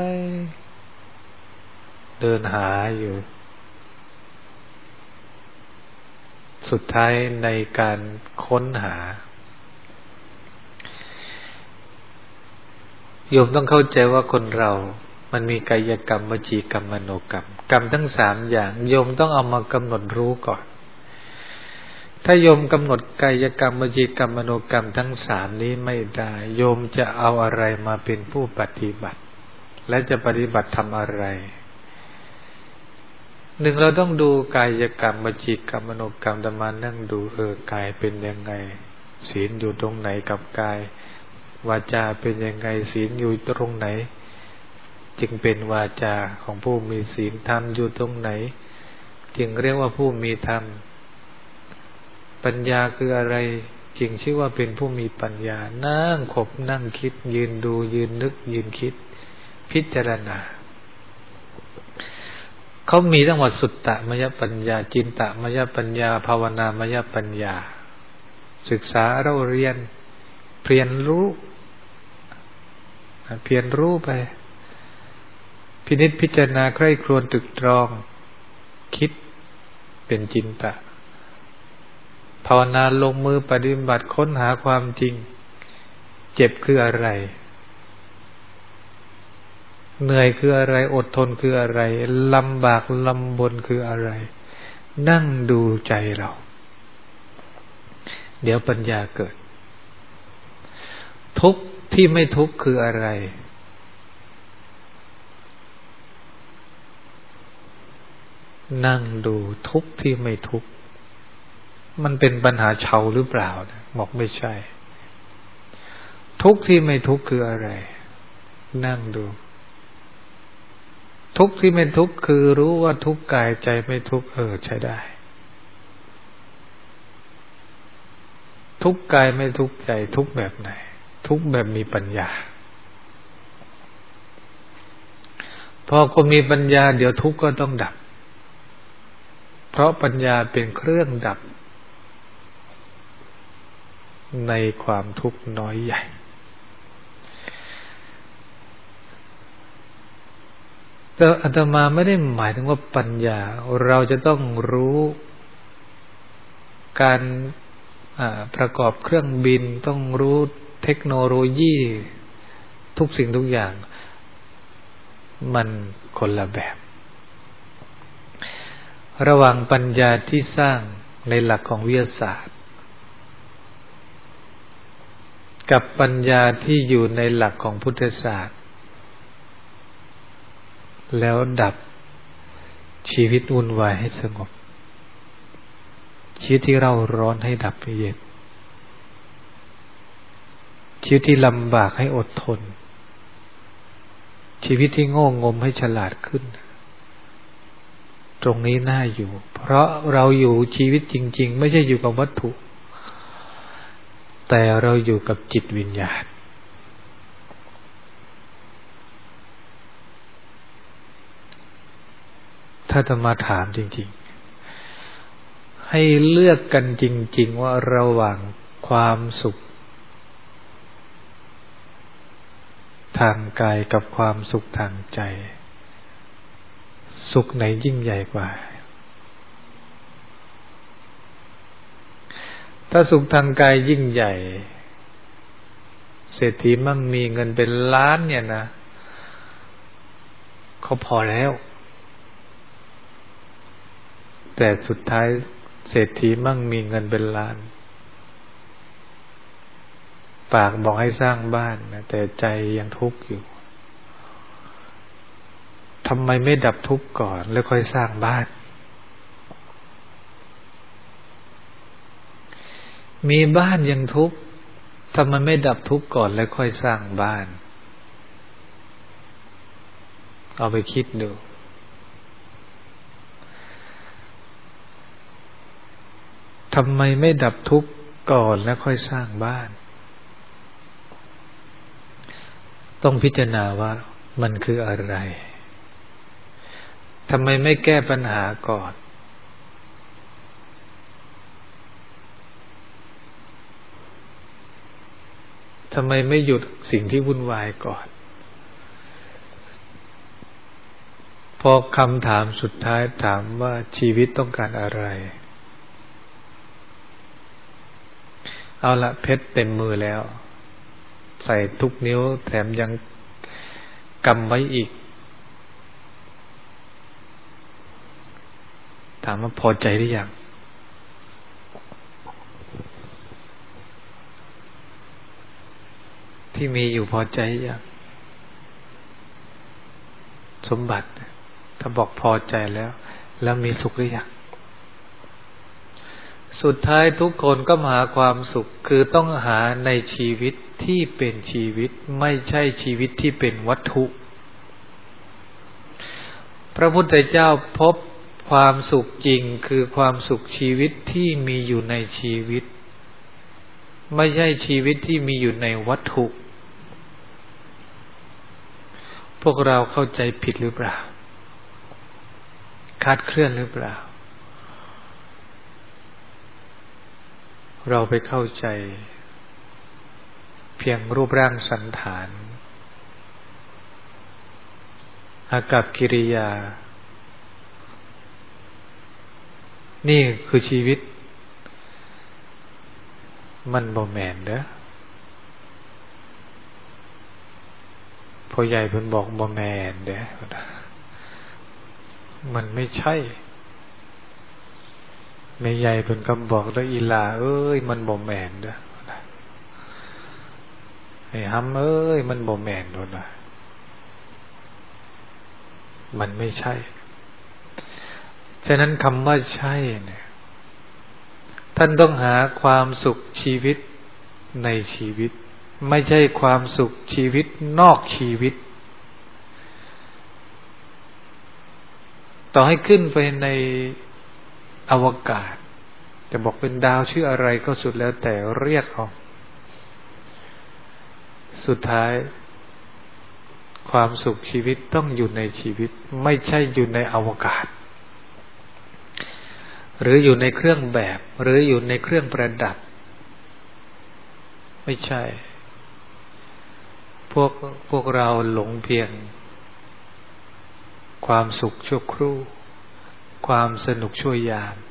เดินหาอยู่สุดท้ายในการค้นหาโยมต้องเข้าใจว่าคนเรามันมีกายกรรมวจีกรรมมโนกรรมกรรมทั้ง3อย่างโยมต้องเอามากำหนดรู้ก่อนถ้าโยมกำหนดกายกรรมวจีกรรมมโนกรรมทั้ง3นี้ไม่ได้โยมจะเอาอะไรมาเป็นผู้ปฏิบัติและจะปฏิบัติทำอะไร1เราต้องดูกายกรรมวจีกรรมมโนกรรมอาตมานั่งดูกายเป็นยังไงศีลอยู่ตรงไหนกับกายวาจาเป็นยังไงศีลอยู่ตรงไหนจึงเป็นวาจาของผู้มีศีลธรรมอยู่ตรงไหนจึงเรียกว่าผู้มีธรรมปัญญาคืออะไรจึงชื่อว่าเป็นผู้มีปัญญานั่งขบนั่งคิดยืนดูยืนนึกยืนคิดพิจารณาเขามีทั้งหมดสุตตมยปัญญาจินตมยปัญญาภาวนามยปัญญาศึกษาเราเรียนเพียรรู้ไปพินิจพิจารณาใคร่ครวญตรึกตรองคิดเป็นจินตะภาวนาลงมือปฏิบัติค้นหาความจริงเจ็บคืออะไรเหนื่อยคืออะไรอดทนคืออะไรลำบากลำบนคืออะไรนั่งดูใจเราเดี๋ยวปัญญาเกิดทุกข์ที่ไม่ทุกข์คืออะไรนั่งดูทุกข์ที่ไม่ทุกข์มันเป็นปัญหาเฉาหรือเปล่าบอกไม่ใช่ทุกข์ที่ไม่ทุกข์คืออะไรนั่งดูทุกข์ที่ไม่ทุกข์คือรู้ว่าทุกข์กายใจไม่ทุกข์ใช้ได้ทุกข์กายไม่ทุกข์ใจทุกข์แบบไหนทุกข์แบบมีปัญญาพอคนมีปัญญาเดี๋ยวทุกข์ก็ต้องดับเพราะปัญญาเป็นเครื่องดับในความทุกข์น้อยใหญ่แต่อาตมาไม่ได้หมายถึงว่าปัญญาเราจะต้องรู้การประกอบเครื่องบินต้องรู้เทคโนโลยีทุกสิ่งทุกอย่างมันคนละแบบระหว่างปัญญาที่สร้างในหลักของวิทยาศาสตร์กับปัญญาที่อยู่ในหลักของพุทธศาสตร์แล้วดับชีวิตวุ่นวายให้สงบชีวิตที่เร่าร้อนให้ดับไปเย็นชีวิตที่ลำบากให้อดทนชีวิตที่โง่งมให้ฉลาดขึ้นตรงนี้น่าอยู่เพราะเราอยู่ชีวิตจริงๆไม่ใช่อยู่กับวัตถุแต่เราอยู่กับจิตวิญญาณถ้าจะมาถามจริงๆให้เลือกกันจริงๆว่าระหว่างความสุขทางกายกับความสุขทางใจสุขไหนยิ่งใหญ่กว่าถ้าสุขทางกายยิ่งใหญ่เศรษฐีมั่งมีเงินเป็นล้านเนี่ยนะเขาพอแล้วแต่สุดท้ายเศรษฐีมั่งมีเงินเป็นล้านปากบอกให้สร้างบ้านนะแต่ใจยังทุกข์อยู่ทำไมไม่ดับทุกข์ก่อนแล้วค่อยสร้างบ้านมีบ้านยังทุกข์ทำไมไม่ดับทุกข์ก่อนแล้วค่อยสร้างบ้านเอาไปคิดดูทำไมไม่ดับทุกข์ก่อนแล้วค่อยสร้างบ้านต้องพิจารณาว่ามันคืออะไรทำไมไม่แก้ปัญหาก่อนทำไมไม่หยุดสิ่งที่วุ่นวายก่อนพอคำถามสุดท้ายถามว่าชีวิตต้องการอะไรเอาละเพชรเต็มมือแล้วใส่ทุกนิ้วแถมยังกำไว้อีกถามว่าพอใจหรือยังที่มีอยู่พอใจหรือยังสมบัติถ้าบอกพอใจแล้วมีสุขหรือยังสุดท้ายทุกคนก็มาหาความสุขคือต้องหาในชีวิตที่เป็นชีวิตไม่ใช่ชีวิตที่เป็นวัตถุพระพุทธเจ้าพบความสุขจริงคือความสุขชีวิตที่มีอยู่ในชีวิตไม่ใช่ชีวิตที่มีอยู่ในวัตถุพวกเราเข้าใจผิดหรือเปล่าคลาดเคลื่อนหรือเปล่าเราไปเข้าใจเพียงรูปร่างสันฐานอากัปกิริยานี่คือชีวิตมันบ่แม่นเด้อพ่อใหญ่เพิ่นบอกบ่แม่นเด้อมันไม่ใช่แม่ใหญ่เพิ่นก็บอกเด้ออีหลาเอ้ยมันบ่แม่นเด้อไอ้หำเอ้ยมันบ่แม่นโดนน่ะมันไม่ใช่ฉะนั้นคำว่าใช่เนี่ยท่านต้องหาความสุขชีวิตในชีวิตไม่ใช่ความสุขชีวิตนอกชีวิตต่อให้ขึ้นไปในอวกาศจะบอกเป็นดาวชื่ออะไรก็สุดแล้วแต่เรียกเอาสุดท้ายความสุขชีวิตต้องอยู่ในชีวิตไม่ใช่อยู่ในอวกาศหรืออยู่ในเครื่องแบบหรืออยู่ในเครื่องประดับไม่ใช่พวกเราหลงเพียงความสุขชั่วครู่ความสนุกชั่วยาม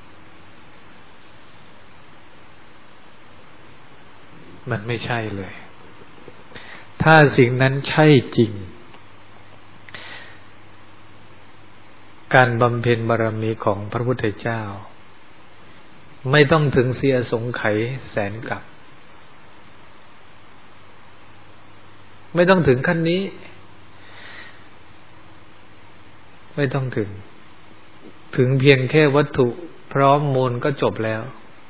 มันไม่ใช่เลยถ้าสิ่งนั้นใช่จริงการบำเพ็ญบารมีของพระพุทธเจ้าไม่ต้องถึงเสียสงไขยแสนกับไม่ต้องถึงขั้นนี้ไม่ต้องถึงเพียงแค่วัตถุพร้อมมูลก็จบแล้ว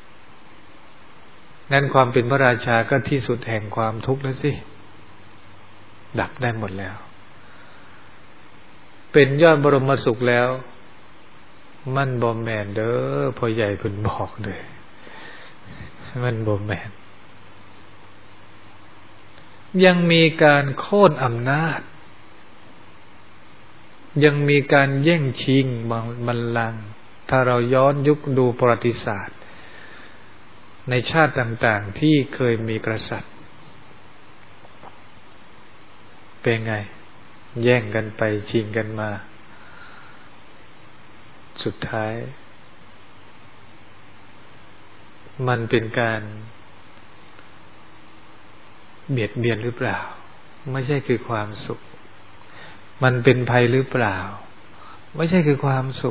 งั้นความเป็นพระราชาก็ที่สุดแห่งความทุกข์แล้วสิดับได้หมดแล้วเป็นยอดบรมสุขแล้วมันบ่แม่นเด้อพ่อใหญ่เพิ่นบอกเด้อมันบ่แม่นยังมีการโค่นอำนาจยังมีการแย่งชิงบัลลังก์ถ้าเราย้อนยุคดูประวัติศาสตร์ในชาติต่างๆที่เคยมีกษัตริย์เป็นไงแย่งกันไปชิงกันมาสุดท้ายมันเป็นการเบียดเบียนหรือเปล่าไม่ใช่คือความสุขมันเป็นภัยหรือเปล่าไม่ใช่คือความสุข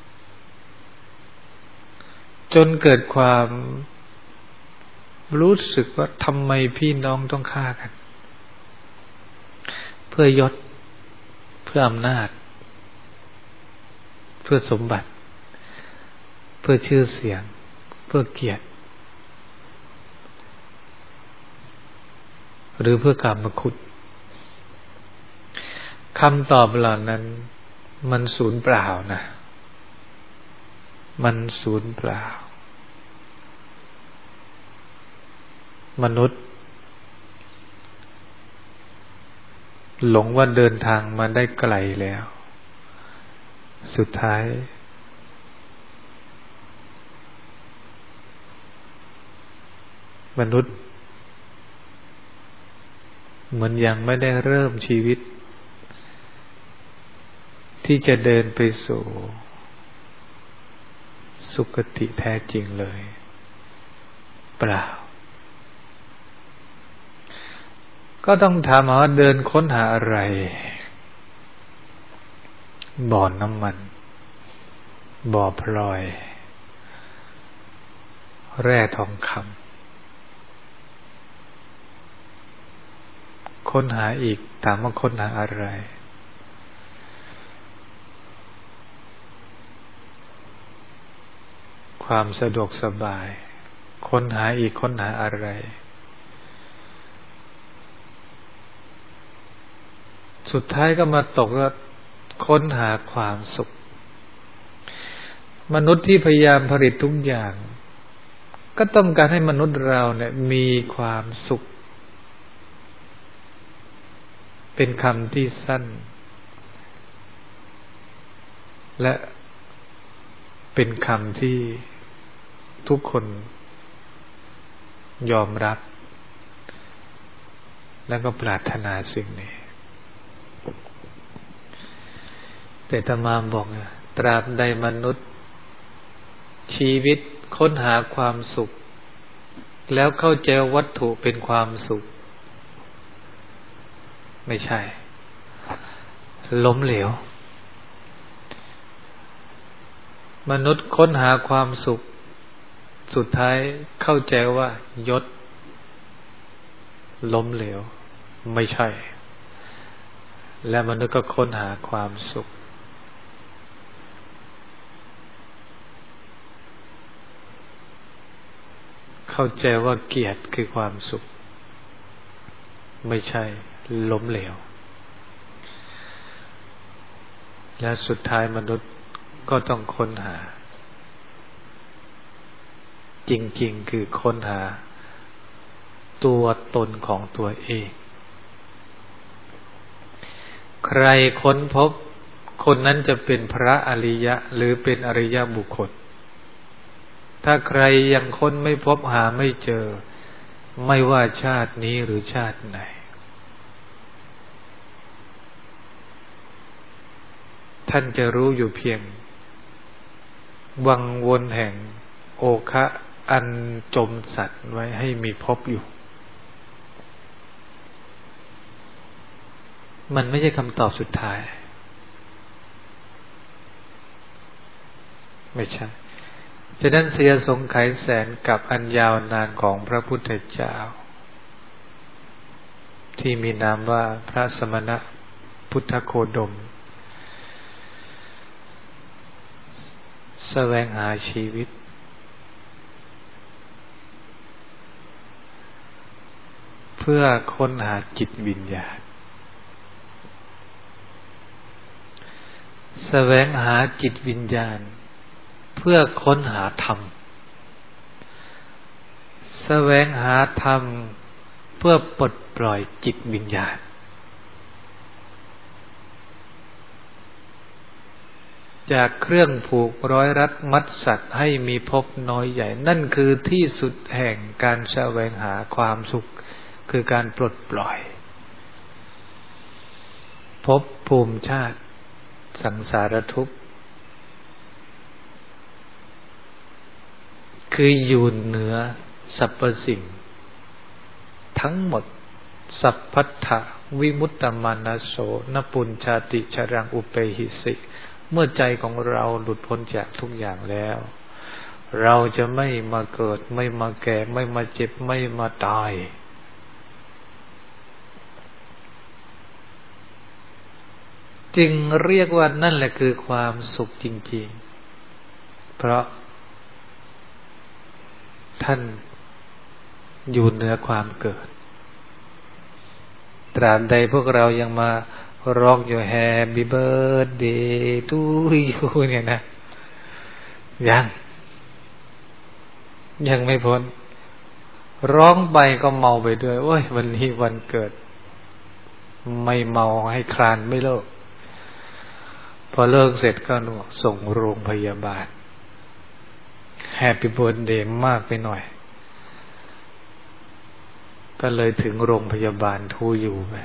จนเกิดความรู้สึกว่าทำไมพี่น้องต้องฆ่ากันเพื่อยศเพื่ออำนาจเพื่อสมบัติเพื่อชื่อเสียงเพื่อเกียรติหรือเพื่อกามคุณคำตอบเหล่านั้นมันสูญเปล่านะมันสูญเปล่ามนุษย์หลงว่าเดินทางมาได้ไกลแล้วสุดท้ายมนุษย์เหมือนยังไม่ได้เริ่มชีวิตที่จะเดินไปสู่สุคติแท้จริงเลยเปล่าก็ต้องถามว่าเดินค้นหาอะไรบ่อน้ำมันบ่อพลอยแร่ทองคำค้นหาอีกถามว่าค้นหาอะไรความสะดวกสบายค้นหาอีกค้นหาอะไรสุดท้ายก็มาตกว่าค้นหาความสุขมนุษย์ที่พยายามผลิตทุกอย่างก็ต้องการให้มนุษย์เราเนี่ยมีความสุขเป็นคำที่สั้นและเป็นคำที่ทุกคนยอมรับแล้วก็ปรารถนาสิ่งนี้แต่อาตมาบอกตราบใดมนุษย์ชีวิตค้นหาความสุขแล้วเข้าใจวัตถุเป็นความสุขไม่ใช่ล้มเหลวมนุษย์ค้นหาความสุขสุดท้ายเข้าใจว่ายศล้มเหลวไม่ใช่และมนุษย์ก็ค้นหาความสุขเข้าใจว่าเกียรติคือความสุขไม่ใช่ล้มเหลวและสุดท้ายมนุษย์ก็ต้องค้นหาจริงๆคือค้นหาตัวตนของตัวเองใครค้นพบคนนั้นจะเป็นพระอริยะหรือเป็นอริยบุคคลถ้าใครยังค้นไม่พบหาไม่เจอไม่ว่าชาตินี้หรือชาติไหนท่านจะรู้อยู่เพียงวังวนแห่งโอคะอันจมสัตว์ไว้ให้มีภพอยู่มันไม่ใช่คำตอบสุดท้ายไม่ใช่ฉะนั้นเสียสงไขยแสนกับอันยาวนานของพระพุทธเจ้าที่มีนามว่าพระสมณะพุทธโคดมแสวงหาชีวิตเพื่อค้นหาจิตวิญญาณแสวงหาจิตวิญญาณเพื่อค้นหาธรรมแสวงหาธรรมเพื่อปลดปล่อยจิตวิญญาณจากเครื่องผูกร้อยรัดมัดสัตว์ให้มีภพน้อยใหญ่นั่นคือที่สุดแห่งการแสวงหาความสุขคือการปลดปล่อยภพภูมิชาติสังสารทุกข์คืออยู่เหนือสรรพสิ่งทั้งหมดสัพพัทธวิมุตตมานะโสนปุญชาติชรังอุเปหิสิเมื่อใจของเราหลุดพ้นจากทุกอย่างแล้วเราจะไม่มาเกิดไม่มาแก่ไม่มาเจ็บไม่มาตายจึงเรียกว่านั่นแหละคือความสุขจริงๆเพราะท่านอยู่เหนือความเกิดตราบใดพวกเรายังมาร้องอยู่ Happy Birthday to you เนี่ยนะยังไม่พ้นร้องไปก็เมาไปด้วยโอ้ยวันนี้วันเกิดไม่เมาให้คลานไม่เลิกพอเลิกเสร็จก็ส่งโรงพยาบาล Happy Birthday มากไปหน่อยก็เลยถึงโรงพยาบาลทูอยู่ไป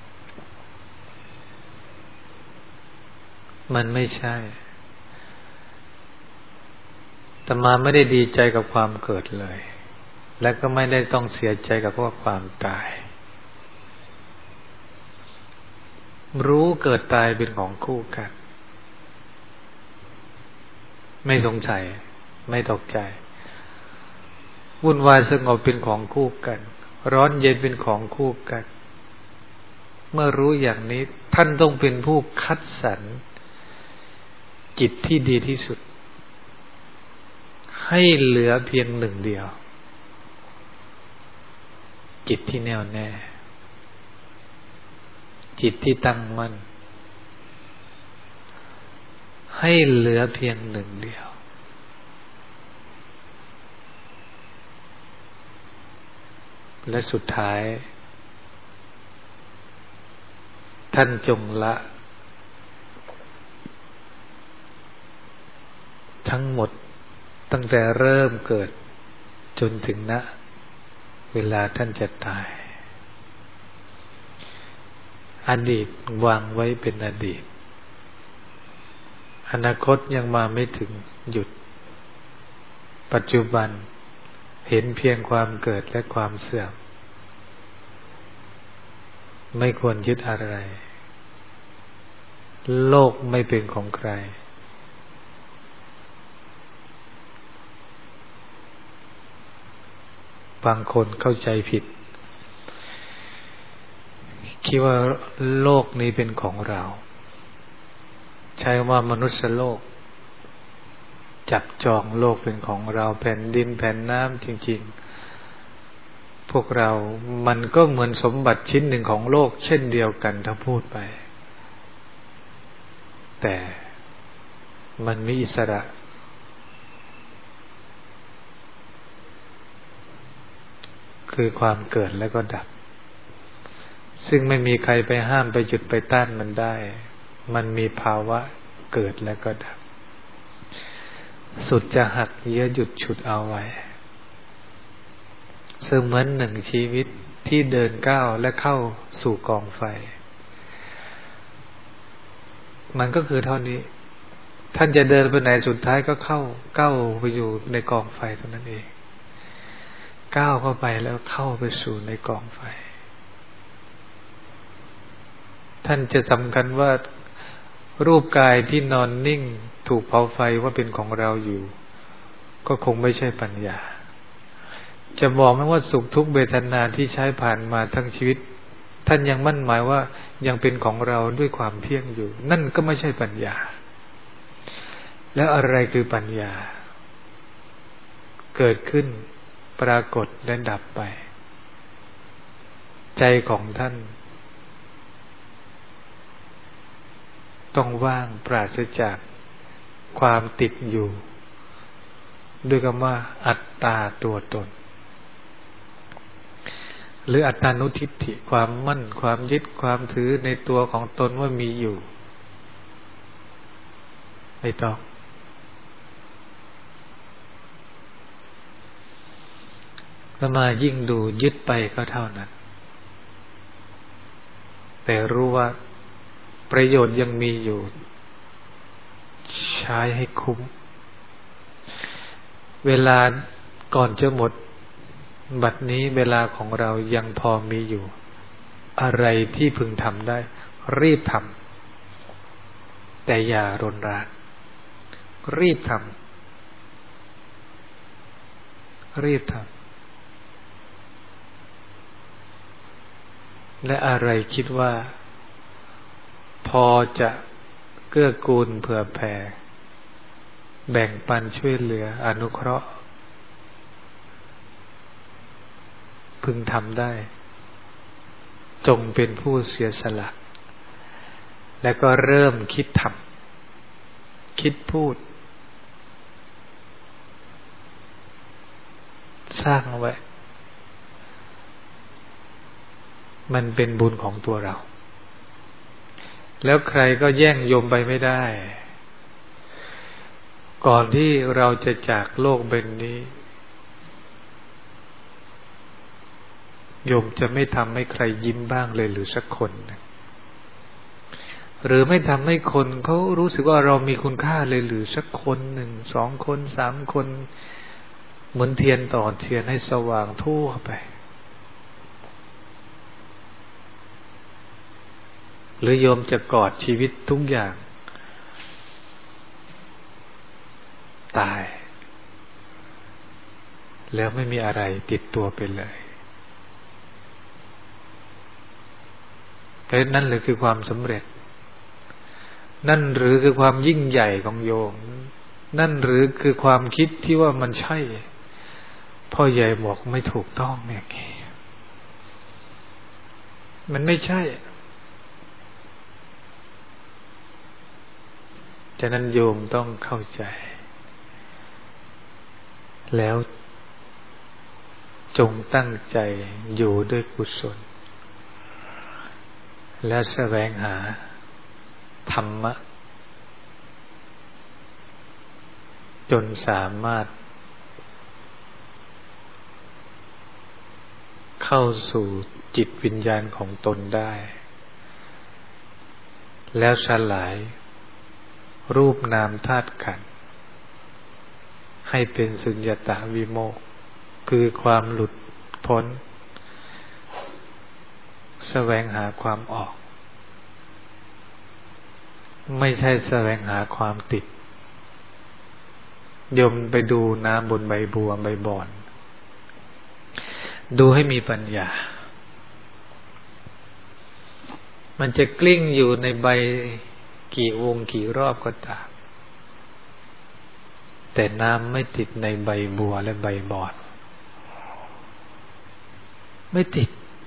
มันไม่ใช่แต่มาไม่ได้ดีใจกับความเกิดเลยและก็ไม่ได้ต้องเสียใจกับความตายรู้เกิดตายเป็นของคู่กันไม่สงสัยไม่ตกใจวุ่นวายสงบเป็นของคู่กันร้อนเย็นเป็นของคู่กันเมื่อรู้อย่างนี้ท่านต้องเป็นผู้คัดสรรจิตที่ดีที่สุดให้เหลือเพียงหนึ่งเดียวจิตที่แน่วแน่จิตที่ตั้งมั่นให้เหลือเพียงหนึ่งเดียวและสุดท้ายท่านจงละททั้งหมดตั้งแต่เริ่มเกิดจนถึงณเวลาท่านจะตายอดีตวางไว้เป็นอดีตอนาคตยังมาไม่ถึงหยุดปัจจุบันเห็นเพียงความเกิดและความเสื่อมไม่ควรยึดอะไรโลกไม่เป็นของใครบางคนเข้าใจผิดคิดว่าโลกนี้เป็นของเราใช้ว่ามนุษย์โลกจับจองโลกเป็นของเราแผ่นดินแผ่นน้ำจริงๆพวกเรามันก็เหมือนสมบัติชิ้นหนึ่งของโลกเช่นเดียวกันถ้าพูดไปแต่มันมีอิสระคือความเกิดแล้วก็ดับซึ่งไม่มีใครไปห้ามไปหยุดไปต้านมันได้มันมีภาวะเกิดแล้วก็ดับสุดจะหักเยื้อหยุดฉุดเอาไว้เสมือนหนึ่งชีวิตที่เดินก้าวและเข้าสู่กองไฟมันก็คือเท่านี้ท่านจะเดินไปไหนสุดท้ายก็ก้าวไปอยู่ในกองไฟเท่านั้นเองก้าวเข้าไปแล้วเข้าไปสู่ในกองไฟท่านจะสำคัญว่ารูปกายที่นอนนิ่งถูกเผาไฟว่าเป็นของเราอยู่ก็คงไม่ใช่ปัญญาจะบอกไม่ว่าสุขทุกข์เวทนาที่ใช้ผ่านมาทั้งชีวิตท่านยังมั่นหมายว่ายังเป็นของเราด้วยความเที่ยงอยู่นั่นก็ไม่ใช่ปัญญาแล้วอะไรคือปัญญาเกิดขึ้นปรากฏและดับไปใจของท่านต้องว่างปราศจากความติดอยู่ด้วยคำว่าอัตตาตัวตนหรืออัตตานุทิฏฐิความมั่นความยึดความถือในตัวของตนว่ามีอยู่ไม่ต้องแล้วมายิ่งดูยึดไปก็เท่านั้นแต่รู้ว่าประโยชน์ยังมีอยู่ใช้ให้คุ้มเวลาก่อนจะหมดบัดนี้เวลาของเรายังพอมีอยู่อะไรที่พึงทำได้รีบทำแต่อย่ารนรานรีบทำและอะไรคิดว่าพอจะเกื้อกูลเผื่อแผ่แบ่งปันช่วยเหลืออนุเคราะห์พึงทำได้จงเป็นผู้เสียสละและก็เริ่มคิดทำคิดพูดสร้างเอาไว้มันเป็นบุญของตัวเราแล้วใครก็แย่งโยมไปไม่ได้ก่อนที่เราจะจากโลกใบนี้โยมจะไม่ทำให้ใครยิ้มบ้างเลยหรือสักคนหรือไม่ทำให้คนเขารู้สึกว่าเรามีคุณค่าเลยหรือสักคนหนึ่งสองคนสามคนเหมือนเทียนต่อเทียนให้สว่างทั่วไปหรือโยมจะกอดชีวิตทุกอย่างตายแล้วไม่มีอะไรติดตัวไปเลยแต่นั่นเลยคือความสำเร็จนั่นหรือคือความยิ่งใหญ่ของโยมนั่นหรือคือความคิดที่ว่ามันใช่พ่อใหญ่บอกไม่ถูกต้องเนี่ยมันไม่ใช่ฉะนั้นโยมต้องเข้าใจแล้วจงตั้งใจอยู่ด้วยกุศลและแสวงหาธรรมะจนสามารถเข้าสู่จิตวิญญาณของตนได้แล้วสลายรูปนามธาตุขันธ์ให้เป็นสุญญตาวิโมกข์คือความหลุดพ้นแสวงหาความออกไม่ใช่แสวงหาความติดโยมไปดูน้ำบนใบบัวใบบอนดูให้มีปัญญามันจะกลิ้งอยู่ในใบกี่วงกี่รอบก็ตามแต่น้ำไม่ติดในใบบัวและใบบอนไม่ติด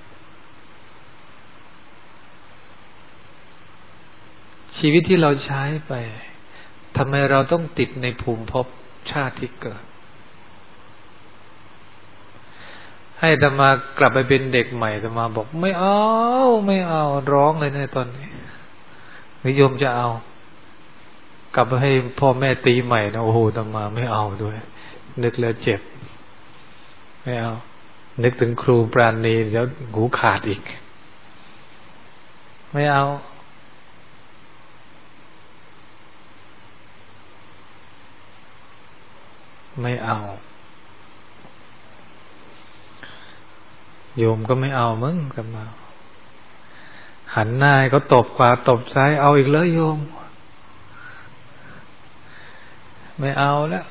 ชีวิตที่เราใช้ไปทำไมเราต้องติดในภูมิภพชาติที่เกิดให้อาตมากลับไปเป็นเด็กใหม่อาตมาบอกไม่เอาร้องเลยในตอนนี้นิยมจะเอากลับไปให้พ่อแม่ตีใหม่นะโอ้โหอาตมาไม่เอาด้วยนึกแล้วเจ็บไม่เอานึกถึงครูปราณีแล้วหูขาดอีกไม่เอาโยมก็ไม่เอามึงกันมาหันหน้าเขาตบขวาตบซ้ายเอาอีกเลยโยมไม่เอาแล้ว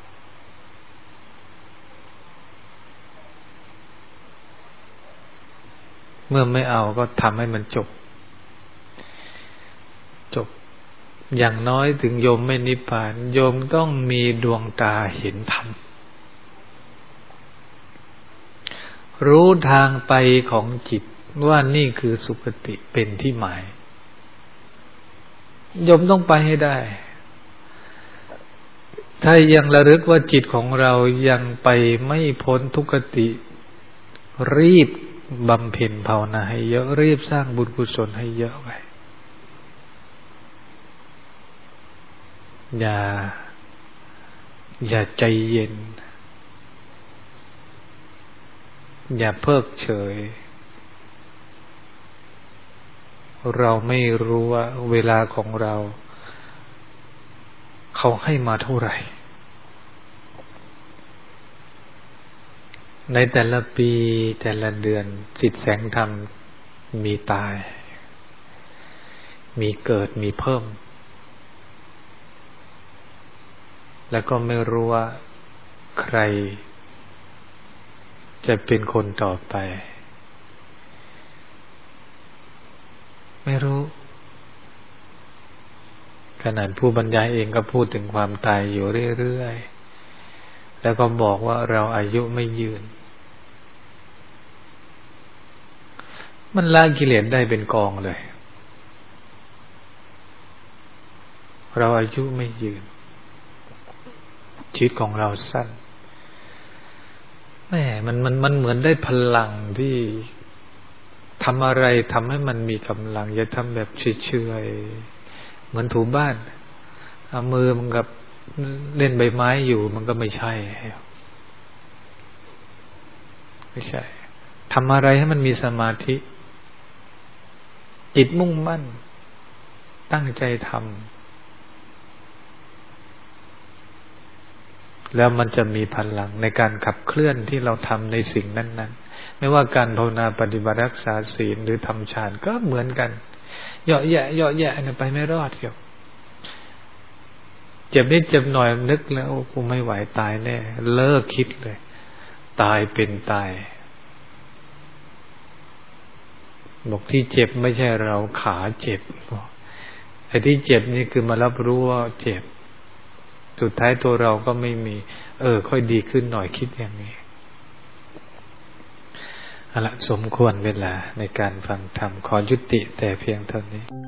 เมื่อไม่เอาก็ทำให้มันจบอย่างน้อยถึงโยมไม่นิพพานโยมต้องมีดวงตาเห็นธรรมรู้ทางไปของจิตว่านี่คือสุคติเป็นที่หมายโยมต้องไปให้ได้ถ้ายังระลึกว่าจิตของเรายังไปไม่พ้นทุกติรีบบำเพ็ญภาวนาให้เยอะรีบสร้างบุญกุศลให้เยอะไว้อย่าใจเย็นอย่าเพิกเฉยเราไม่รู้ว่าเวลาของเราเขาให้มาเท่าไหร่ในแต่ละปีแต่ละเดือนจิตแสงธรรมมีตายมีเกิดมีเพิ่มแล้วก็ไม่รู้ว่าใครจะเป็นคนต่อไปไม่รู้ขนาดผู้บรรยายเองก็พูดถึงความตายอยู่เรื่อยๆแล้วก็บอกว่าเราอายุไม่ยืนมันละกิเลสได้เป็นกองเลยเราอายุไม่ยืนชีวิตของเราสั้นแม่มันเหมือนได้พลังที่ทำอะไรทำให้มันมีกำลังอย่าทำแบบเฉยๆเหมือนถูบ้านเอามือมันกับเล่นใบไม้อยู่มันก็ไม่ใช่ทำอะไรให้มันมีสมาธิจิตมุ่งมั่นตั้งใจทำแล้วมันจะมีพลังในการขับเคลื่อนที่เราทำในสิ่งนั้นๆไม่ว่าการภาวนาปฏิบัติรักษาศีลหรือทำฌานก็เหมือนกันเหยาะแยะไปไม่รอดครับเจ็บนิดเจ็บหน่อยนึกแล้วกูไม่ไหวตายแน่เลิกคิดเลยตายเป็นตายบอกที่เจ็บไม่ใช่เราขาเจ็บไอ้ที่เจ็บนี่คือมารับรู้ว่าเจ็บสุดท้ายตัวเราก็ไม่มีค่อยดีขึ้นหน่อยคิดอย่างนี้เอาละสมควรเวลาในการฟังธรรมขอยุติแต่เพียงเท่านี้